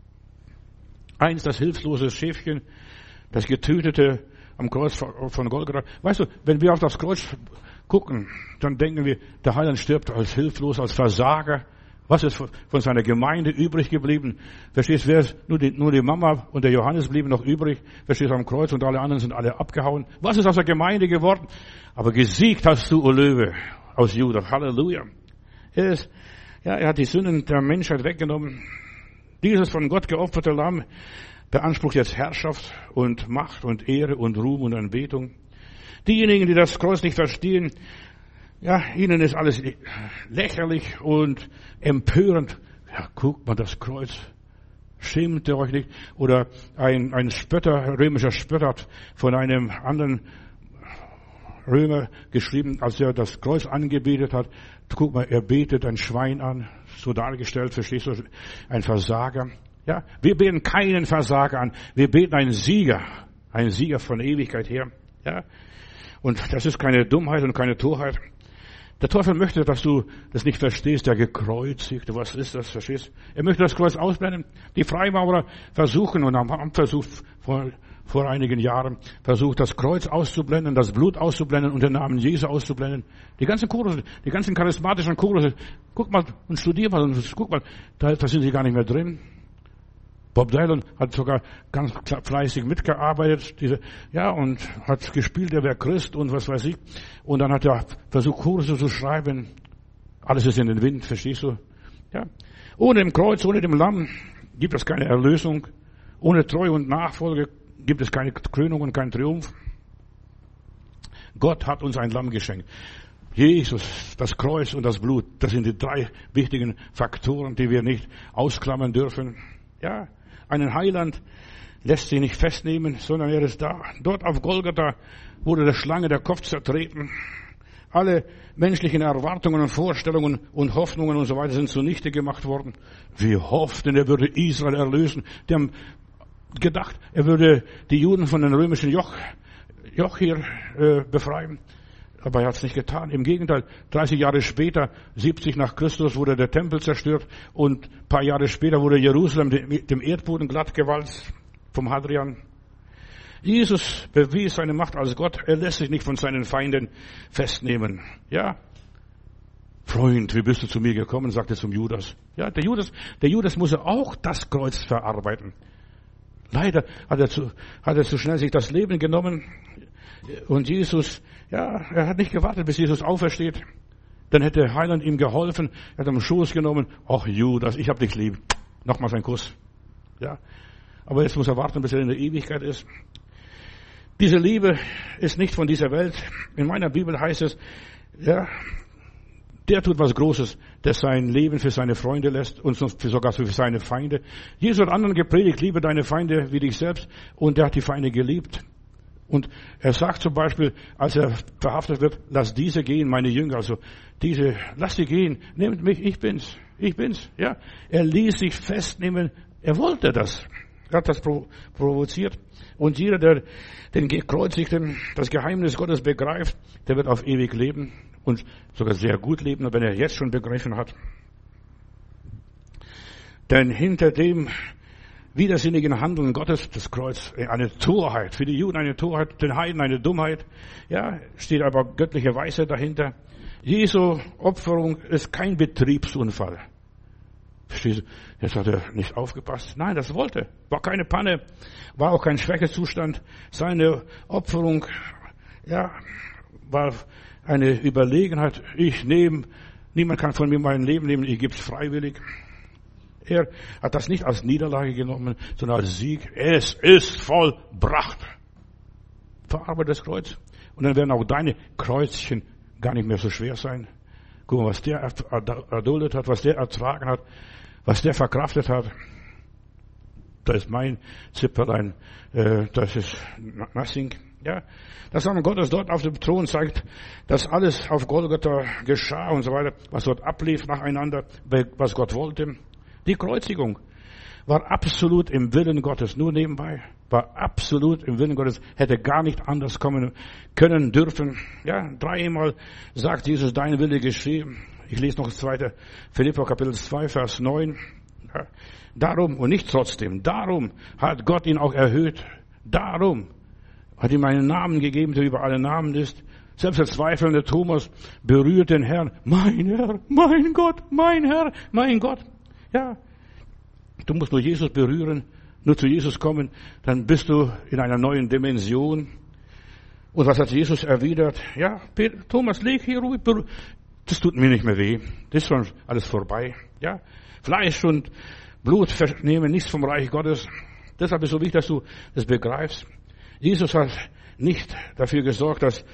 Eins, das hilflose Schäfchen. Das Getötete am Kreuz von Golgatha. Weißt du, wenn wir auf das Kreuz gucken, dann denken wir, der Heiland stirbt als hilflos, als Versager. Was ist von seiner Gemeinde übrig geblieben? Verstehst du, nur die Mama und der Johannes blieben noch übrig. Verstehst du, am Kreuz, und alle anderen sind alle abgehauen. Was ist aus der Gemeinde geworden? Aber gesiegt hast du, o Löwe, aus Juda. Halleluja. Er hat die Sünden der Menschheit weggenommen. Dieses von Gott geopferte Lamm beansprucht jetzt Herrschaft und Macht und Ehre und Ruhm und Anbetung. Diejenigen, die das Kreuz nicht verstehen, ja, ihnen ist alles lächerlich und empörend. Ja, guckt mal das Kreuz. Schämt ihr euch nicht? Oder ein Spötter, römischer Spötter hat von einem anderen Römer geschrieben, als er das Kreuz angebetet hat. Guck mal, er betet ein Schwein an. So dargestellt, verstehst du? Ein Versager. Ja, wir beten keinen Versager an. Wir beten einen Sieger von Ewigkeit her. Ja, und das ist keine Dummheit und keine Torheit. Der Teufel möchte, dass du das nicht verstehst, der Gekreuzigte. Was ist das, verstehst? Er möchte das Kreuz ausblenden. Die Freimaurer versuchen und haben versucht vor einigen Jahren versucht, das Kreuz auszublenden, das Blut auszublenden und den Namen Jesu auszublenden. Die ganzen Kurse, die ganzen charismatischen Kurse. Guck mal und studier mal und guck mal, da sind sie gar nicht mehr drin. Bob Dylan hat sogar ganz fleißig mitgearbeitet, und hat gespielt, er wäre Christ und was weiß ich. Und dann hat er versucht, Kurse zu schreiben. Alles ist in den Wind, verstehst du? Ja. Ohne dem Kreuz, ohne dem Lamm gibt es keine Erlösung. Ohne Treue und Nachfolge gibt es keine Krönung und keinen Triumph. Gott hat uns ein Lamm geschenkt. Jesus, das Kreuz und das Blut, das sind die 3 wichtigen Faktoren, die wir nicht ausklammern dürfen. Ja. Einen Heiland lässt sich nicht festnehmen, sondern er ist da. Dort auf Golgatha wurde der Schlange der Kopf zertreten. Alle menschlichen Erwartungen und Vorstellungen und Hoffnungen und so weiter sind zunichte gemacht worden. Wir hofften, er würde Israel erlösen. Die haben gedacht, er würde die Juden von den römischen Joch hier befreien. Aber er hat es nicht getan. Im Gegenteil, 30 Jahre später, 70 nach Christus, wurde der Tempel zerstört und ein paar Jahre später wurde Jerusalem dem Erdboden glattgewalzt vom Hadrian. Jesus bewies seine Macht als Gott. Er lässt sich nicht von seinen Feinden festnehmen. Ja, Freund, wie bist du zu mir gekommen, sagte zum Judas. Ja, der Judas musste auch das Kreuz verarbeiten. Leider hat er zu schnell sich das Leben genommen. Und Jesus, ja, er hat nicht gewartet, bis Jesus aufersteht. Dann hätte Heiland ihm geholfen, er hat ihm den Schoß genommen. Ach Judas, ich hab dich lieb. Nochmals ein Kuss. Ja. Aber jetzt muss er warten, bis er in der Ewigkeit ist. Diese Liebe ist nicht von dieser Welt. In meiner Bibel heißt es, ja, der tut was Großes, der sein Leben für seine Freunde lässt und sogar für seine Feinde. Jesus hat anderen gepredigt, liebe deine Feinde wie dich selbst, und der hat die Feinde geliebt. Und er sagt zum Beispiel, als er verhaftet wird, lass diese gehen, meine Jünger, also lass sie gehen, nehmt mich, ich bin's, ja. Er ließ sich festnehmen, er wollte das. Er hat das provoziert. Und jeder, der den Gekreuzigten das Geheimnis Gottes begreift, der wird auf ewig leben und sogar sehr gut leben, wenn er jetzt schon begriffen hat. Denn hinter dem widersinnigen Handeln Gottes, das Kreuz, eine Torheit, für die Juden eine Torheit, den Heiden eine Dummheit, ja, steht aber göttliche Weisheit dahinter. Jesu Opferung ist kein Betriebsunfall. Verstehst du? Jetzt hat er nicht aufgepasst. Nein, das wollte. War keine Panne, war auch kein Schwächezustand. Seine Opferung, ja, war eine Überlegenheit. Niemand kann von mir mein Leben nehmen, ich gebe es freiwillig. Er hat das nicht als Niederlage genommen, sondern als Sieg. Es ist vollbracht. Verarbeite das Kreuz. Und dann werden auch deine Kreuzchen gar nicht mehr so schwer sein. Guck mal, was der erduldet hat, was der ertragen hat, was der verkraftet hat. Da ist mein Zipperlein, das ist nothing. Ja, das Lamm Gottes dort auf dem Thron zeigt, dass alles auf Golgatha geschah und so weiter, was dort ablief nacheinander, was Gott wollte. Die Kreuzigung war absolut im Willen Gottes, nur nebenbei, war absolut im Willen Gottes, hätte gar nicht anders kommen können, dürfen. Ja, 3-mal sagt Jesus, dein Wille geschehe. Ich lese noch das 2. Philipper Kapitel 2, Vers 9. Ja, darum und nicht trotzdem, darum hat Gott ihn auch erhöht. Darum hat ihm einen Namen gegeben, der über alle Namen ist. Selbst der zweifelnde Thomas berührt den Herrn. Mein Herr, mein Gott, mein Herr, mein Gott. Ja, du musst nur Jesus berühren, nur zu Jesus kommen, dann bist du in einer neuen Dimension. Und was hat Jesus erwidert? Ja, Thomas, leg hier ruhig, das tut mir nicht mehr weh. Das ist schon alles vorbei. Ja, Fleisch und Blut nehmen nichts vom Reich Gottes. Deshalb ist es so wichtig, dass du das begreifst. Jesus hat nicht dafür gesorgt, dass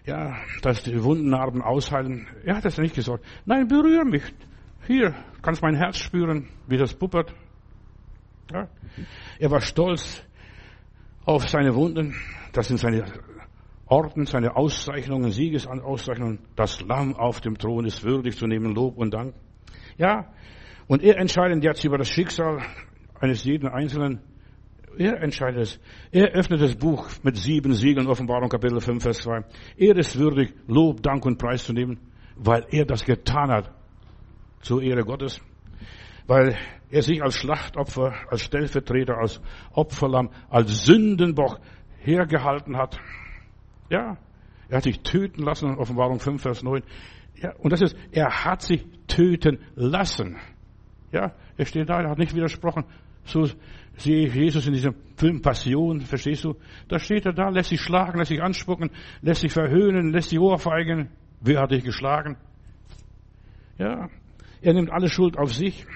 die Wundennarben ausheilen. Er hat das nicht gesorgt. Nein, berühre mich. Hier, kannst mein Herz spüren, wie das puppert. Ja. Er war stolz auf seine Wunden. Das sind seine Orden, seine Auszeichnungen, Siegesauszeichnungen. Das Lamm auf dem Thron ist würdig zu nehmen, Lob und Dank. Ja, und er entscheidet jetzt über das Schicksal eines jeden Einzelnen. Er entscheidet es. Er öffnet das Buch mit 7 Siegeln, Offenbarung Kapitel 5, Vers 2. Er ist würdig, Lob, Dank und Preis zu nehmen, weil er das getan hat. Zur Ehre Gottes, weil er sich als Schlachtopfer, als Stellvertreter, als Opferlamm, als Sündenbock hergehalten hat. Ja, er hat sich töten lassen, Offenbarung 5, Vers 9. Ja, und das ist, er hat sich töten lassen. Ja, er steht da, er hat nicht widersprochen. So sehe ich Jesus in diesem Film Passion, verstehst du? Da steht er da, lässt sich schlagen, lässt sich anspucken, lässt sich verhöhnen, lässt sich ohrfeigen. Wer hat dich geschlagen? Ja, er nimmt alle Schuld auf sich.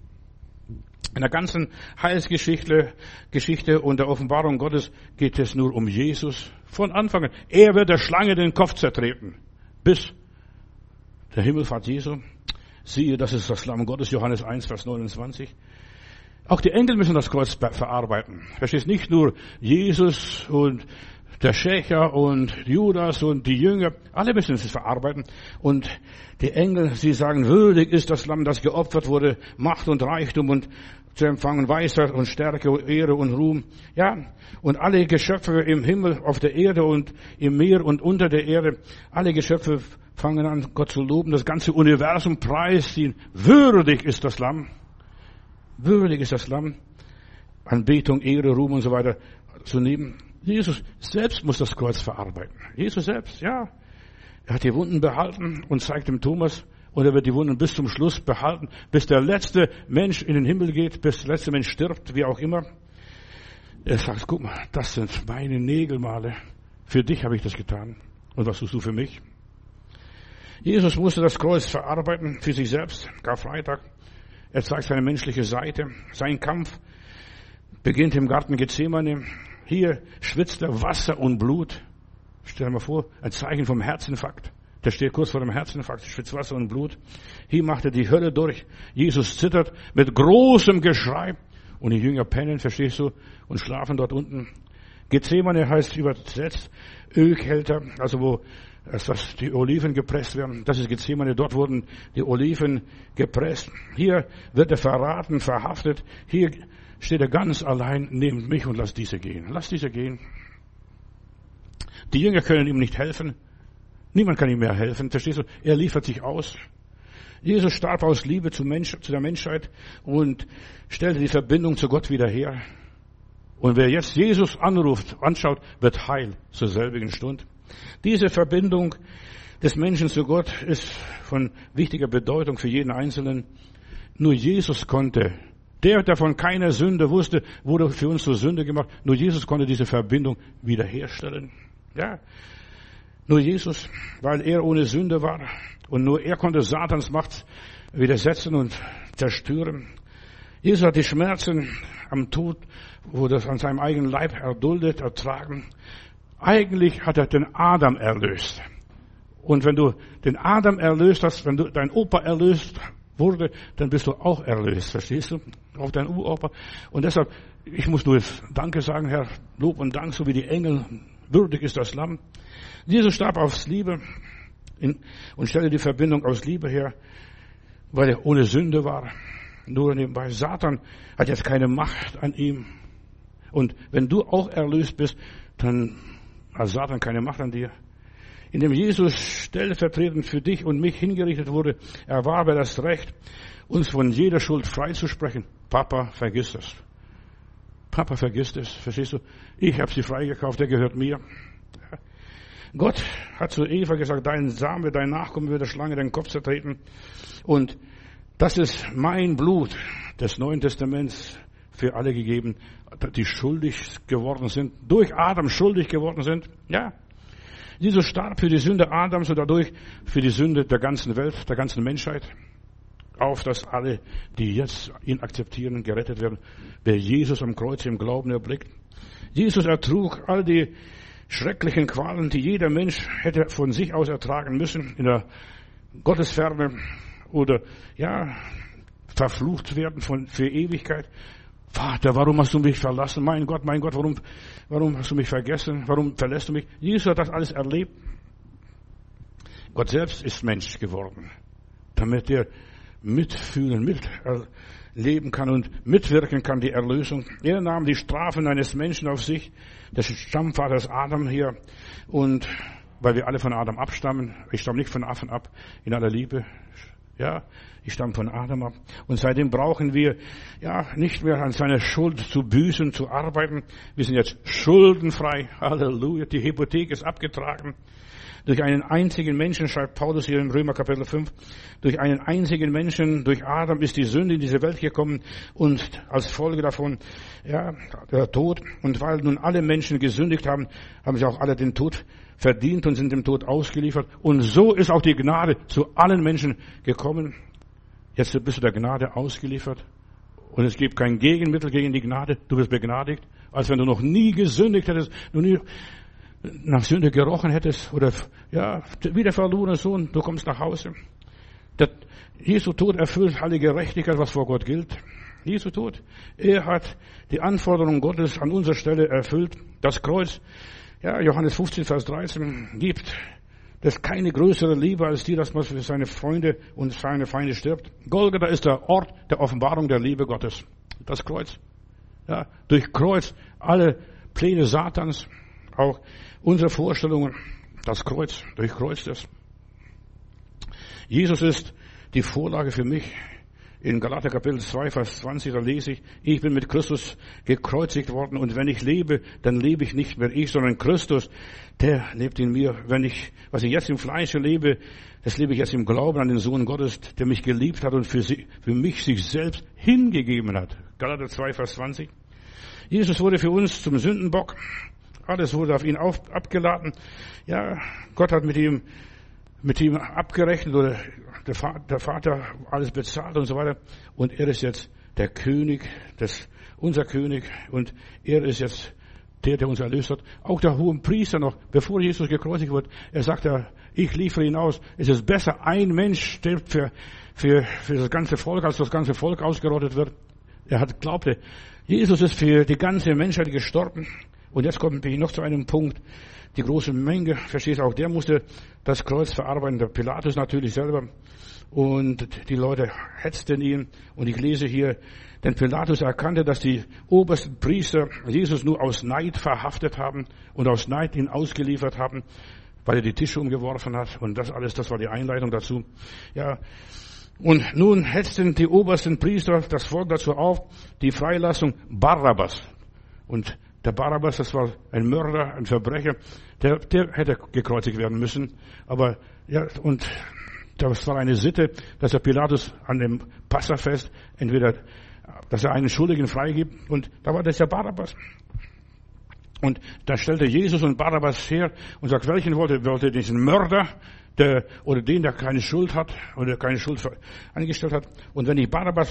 In der ganzen Heilsgeschichte und der Offenbarung Gottes geht es nur um Jesus. Von Anfang an. Er wird der Schlange den Kopf zertreten. Bis der Himmelfahrt Jesu. Siehe, das ist das Lamm Gottes, Johannes 1, Vers 29. Auch die Engel müssen das Kreuz verarbeiten. Verstehst, nicht nur Jesus und der Schächer und Judas und die Jünger, alle müssen es verarbeiten. Und die Engel, sie sagen, würdig ist das Lamm, das geopfert wurde, Macht und Reichtum und zu empfangen Weisheit und Stärke und Ehre und Ruhm. Ja, und alle Geschöpfe im Himmel, auf der Erde und im Meer und unter der Erde, alle Geschöpfe fangen an, Gott zu loben, das ganze Universum preisziehen. Würdig ist das Lamm. Würdig ist das Lamm. Anbetung, Ehre, Ruhm und so weiter zu nehmen. Jesus selbst muss das Kreuz verarbeiten. Jesus selbst, ja. Er hat die Wunden behalten und zeigt dem Thomas, Und er wird die Wunden bis zum Schluss behalten, bis der letzte Mensch in den Himmel geht, bis der letzte Mensch stirbt, wie auch immer. Er sagt, guck mal, das sind meine Nägelmale. Für dich habe ich das getan. Und was tust du für mich? Jesus musste das Kreuz verarbeiten für sich selbst. Karfreitag. Er zeigt seine menschliche Seite. Sein Kampf beginnt im Garten Gethsemane. Hier schwitzt er Wasser und Blut. Stell dir mal vor, ein Zeichen vom Herzinfarkt. Der steht kurz vor dem Herzinfarkt, schwitzt Wasser und Blut. Hier macht er die Hölle durch. Jesus zittert mit großem Geschrei. Und die Jünger pennen, verstehst du, und schlafen dort unten. Gethsemane heißt übersetzt Ölkelter, also wo die Oliven gepresst werden. Das ist Gethsemane, dort wurden die Oliven gepresst. Hier wird er verraten, verhaftet. Hier steht er ganz allein, nehmt mich und lasst diese gehen. Lasst diese gehen. Die Jünger können ihm nicht helfen. Niemand kann ihm mehr helfen, verstehst du? Er liefert sich aus. Jesus starb aus Liebe zu der Menschheit und stellte die Verbindung zu Gott wieder her. Und wer jetzt Jesus anschaut, wird heil zur selbigen Stunde. Diese Verbindung des Menschen zu Gott ist von wichtiger Bedeutung für jeden Einzelnen. Nur Jesus konnte, der von keiner Sünde wusste, wurde für uns zur Sünde gemacht. Nur Jesus konnte diese Verbindung wiederherstellen. Ja, nur Jesus, weil er ohne Sünde war. Und nur er konnte Satans Macht widersetzen und zerstören. Jesus hat die Schmerzen am Tod, wo das an seinem eigenen Leib erduldet, ertragen. Eigentlich hat er den Adam erlöst. Und wenn du den Adam erlöst hast, wenn du dein Opa erlöst wurde, dann bist du auch erlöst. Verstehst du? Auch dein Uropa. Und deshalb, ich muss nur jetzt Danke sagen, Herr, Lob und Dank, so wie die Engel. Würdig ist das Lamm. Jesus starb aus Liebe und stellte die Verbindung aus Liebe her, weil er ohne Sünde war. Nur nebenbei, Satan hat jetzt keine Macht an ihm. Und wenn du auch erlöst bist, dann hat Satan keine Macht an dir. Indem Jesus stellvertretend für dich und mich hingerichtet wurde, erwarb er das Recht, uns von jeder Schuld freizusprechen. Papa, vergiss das. Papa, vergiss das. Verstehst du? Ich habe sie freigekauft, der gehört mir. Gott hat zu Eva gesagt, dein Same, dein Nachkommen wird der Schlange den Kopf zertreten. Und das ist mein Blut des Neuen Testaments für alle gegeben, die schuldig geworden sind, durch Adam schuldig geworden sind. Ja. Jesus starb für die Sünde Adams und dadurch für die Sünde der ganzen Welt, der ganzen Menschheit. Auf, dass alle, die jetzt ihn akzeptieren, gerettet werden. Wer Jesus am Kreuz im Glauben erblickt. Jesus ertrug all die schrecklichen Qualen, die jeder Mensch hätte von sich aus ertragen müssen, in der Gottesferne oder, ja, verflucht werden für Ewigkeit. Vater, warum hast du mich verlassen? Mein Gott, warum hast du mich vergessen? Warum verlässt du mich? Jesus hat das alles erlebt. Gott selbst ist Mensch geworden, damit er mitfühlen, mitleben kann und mitwirken kann, die Erlösung. Er nahm die Strafen eines Menschen auf sich, des Stammvaters Adam hier. Und weil wir alle von Adam abstammen, ich stamme nicht von Affen ab, in aller Liebe, ja, ich stamme von Adam ab. Und seitdem brauchen wir, ja, nicht mehr an seiner Schuld zu büßen, zu arbeiten. Wir sind jetzt schuldenfrei. Halleluja. Die Hypothek ist abgetragen. Durch einen einzigen Menschen, schreibt Paulus hier in Römer Kapitel 5, durch einen einzigen Menschen, durch Adam ist die Sünde in diese Welt gekommen und als Folge davon, ja, der Tod. Und weil nun alle Menschen gesündigt haben, haben sie auch alle den Tod verdient und sind dem Tod ausgeliefert. Und so ist auch die Gnade zu allen Menschen gekommen. Jetzt bist du der Gnade ausgeliefert. Und es gibt kein Gegenmittel gegen die Gnade. Du bist begnadigt, als wenn du noch nie gesündigt hättest, noch nie nach Sünde gerochen hättest oder, ja, wie der verlorene Sohn, du kommst nach Hause. Jesu Tod erfüllt alle Gerechtigkeit, was vor Gott gilt. Jesu Tod. Er hat die Anforderungen Gottes an unserer Stelle erfüllt. Das Kreuz, ja, Johannes 15, Vers 13, gibt das keine größere Liebe als die, dass man für seine Freunde und seine Feinde stirbt. Golgatha ist der Ort der Offenbarung der Liebe Gottes. Das Kreuz. Ja, durch Kreuz alle Pläne Satans, auch unsere Vorstellungen, das Kreuz, durchkreuzt es. Jesus ist die Vorlage für mich. In Galater Kapitel 2, Vers 20, da lese ich bin mit Christus gekreuzigt worden und wenn ich lebe, dann lebe ich nicht mehr ich, sondern Christus, der lebt in mir. Was ich jetzt im Fleische lebe, das lebe ich jetzt im Glauben an den Sohn Gottes, der mich geliebt hat und für mich sich selbst hingegeben hat. Galater 2, Vers 20. Jesus wurde für uns zum Sündenbock. Alles wurde auf ihn abgeladen. Ja, Gott hat mit ihm abgerechnet oder der Vater alles bezahlt und so weiter. Und er ist jetzt der König, unser König. Und er ist jetzt der uns erlöst hat. Auch der hohe Priester noch, bevor Jesus gekreuzigt wird, er sagt ja, ich liefere ihn aus. Es ist besser, ein Mensch stirbt für das ganze Volk, als das ganze Volk ausgerottet wird. Glaubte, Jesus ist für die ganze Menschheit gestorben. Und jetzt kommen wir noch zu einem Punkt. Die große Menge, verstehst du, auch der musste das Kreuz verarbeiten, der Pilatus natürlich selber. Und die Leute hetzten ihn. Und ich lese hier, denn Pilatus erkannte, dass die obersten Priester Jesus nur aus Neid verhaftet haben und aus Neid ihn ausgeliefert haben, weil er die Tische umgeworfen hat. Und das alles, das war die Einleitung dazu. Ja. Und nun hetzten die obersten Priester das Volk dazu auf, die Freilassung Barabbas. Und der Barabbas, das war ein Mörder, ein Verbrecher, der hätte gekreuzigt werden müssen. Aber, ja, und das war eine Sitte, dass der Pilatus an dem Passafest dass er einen Schuldigen freigibt. Und da war das der Barabbas. Und da stellte Jesus und Barabbas her und sagt, welchen wollte diesen Mörder, der keine Schuld hat oder keine Schuld eingestellt hat. Und wenn ich Barabbas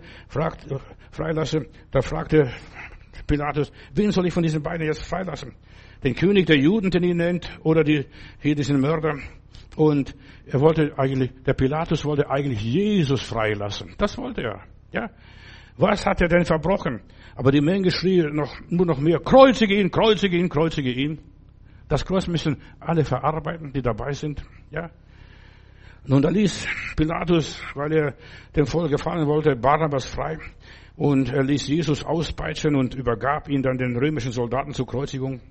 freilasse, da fragte Pilatus, wen soll ich von diesen beiden jetzt freilassen? Den König der Juden, den ihn nennt, oder hier diesen Mörder? Und der Pilatus wollte eigentlich Jesus freilassen. Das wollte er, ja. Was hat er denn verbrochen? Aber die Menge schrie nur noch mehr, kreuzige ihn, kreuzige ihn, kreuzige ihn. Das Kreuz müssen alle verarbeiten, die dabei sind, ja. Nun, da ließ Pilatus, weil er dem Volk gefallen wollte, Barabbas frei. Und er ließ Jesus auspeitschen und übergab ihn dann den römischen Soldaten zur Kreuzigung.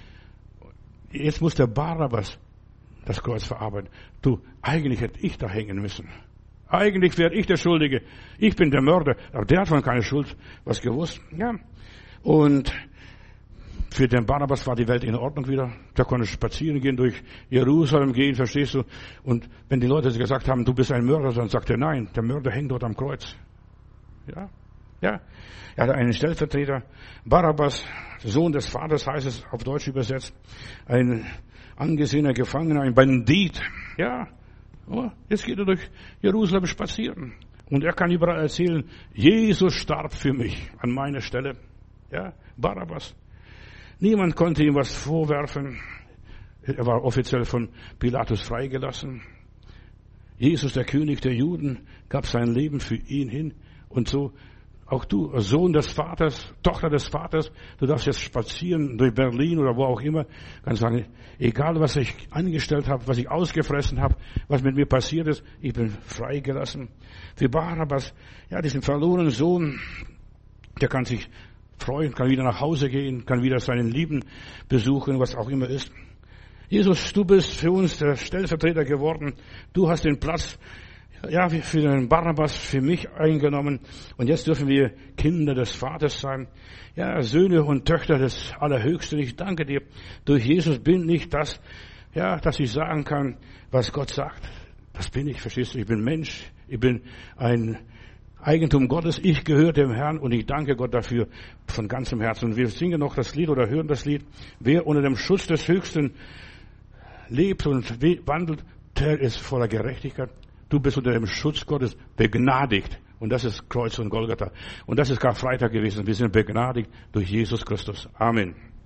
Jetzt muss der Barabbas das Kreuz verarbeiten. Eigentlich hätte ich da hängen müssen. Eigentlich wäre ich der Schuldige. Ich bin der Mörder. Aber der hat von keiner Schuld was gewusst. Ja. Und für den Barabbas war die Welt in Ordnung wieder. Der konnte spazieren gehen, durch Jerusalem gehen, verstehst du? Und wenn die Leute gesagt haben, du bist ein Mörder, dann sagt er, nein, der Mörder hängt dort am Kreuz. Ja. Ja. Er hatte einen Stellvertreter. Barabbas, Sohn des Vaters heißt es auf Deutsch übersetzt. Ein angesehener Gefangener, ein Bandit. Ja. Oh, jetzt geht er durch Jerusalem spazieren. Und er kann überall erzählen, Jesus starb für mich an meiner Stelle. Ja. Barabbas. Niemand konnte ihm was vorwerfen. Er war offiziell von Pilatus freigelassen. Jesus, der König der Juden, gab sein Leben für ihn hin. Und so auch du, Sohn des Vaters, Tochter des Vaters, du darfst jetzt spazieren durch Berlin oder wo auch immer. Kannst sagen, egal was ich angestellt habe, was ich ausgefressen habe, was mit mir passiert ist, ich bin freigelassen. Für Barabbas, ja, diesen verlorenen Sohn, der kann sich freuen, kann wieder nach Hause gehen, kann wieder seinen Lieben besuchen, was auch immer ist. Jesus, du bist für uns der Stellvertreter geworden. Du hast den Platz, ja, für den Barabbas, für mich eingenommen. Und jetzt dürfen wir Kinder des Vaters sein. Ja, Söhne und Töchter des Allerhöchsten. Ich danke dir. Durch Jesus bin ich das, ja, dass ich sagen kann, was Gott sagt. Das bin ich, verstehst du? Ich bin Mensch. Ich bin ein Eigentum Gottes. Ich gehöre dem Herrn und ich danke Gott dafür von ganzem Herzen. Und wir singen noch das Lied oder hören das Lied. Wer unter dem Schutz des Höchsten lebt und wandelt, der ist voller Gerechtigkeit. Du bist unter dem Schutz Gottes begnadigt. Und das ist Kreuz und Golgatha. Und das ist Karfreitag gewesen. Wir sind begnadigt durch Jesus Christus. Amen.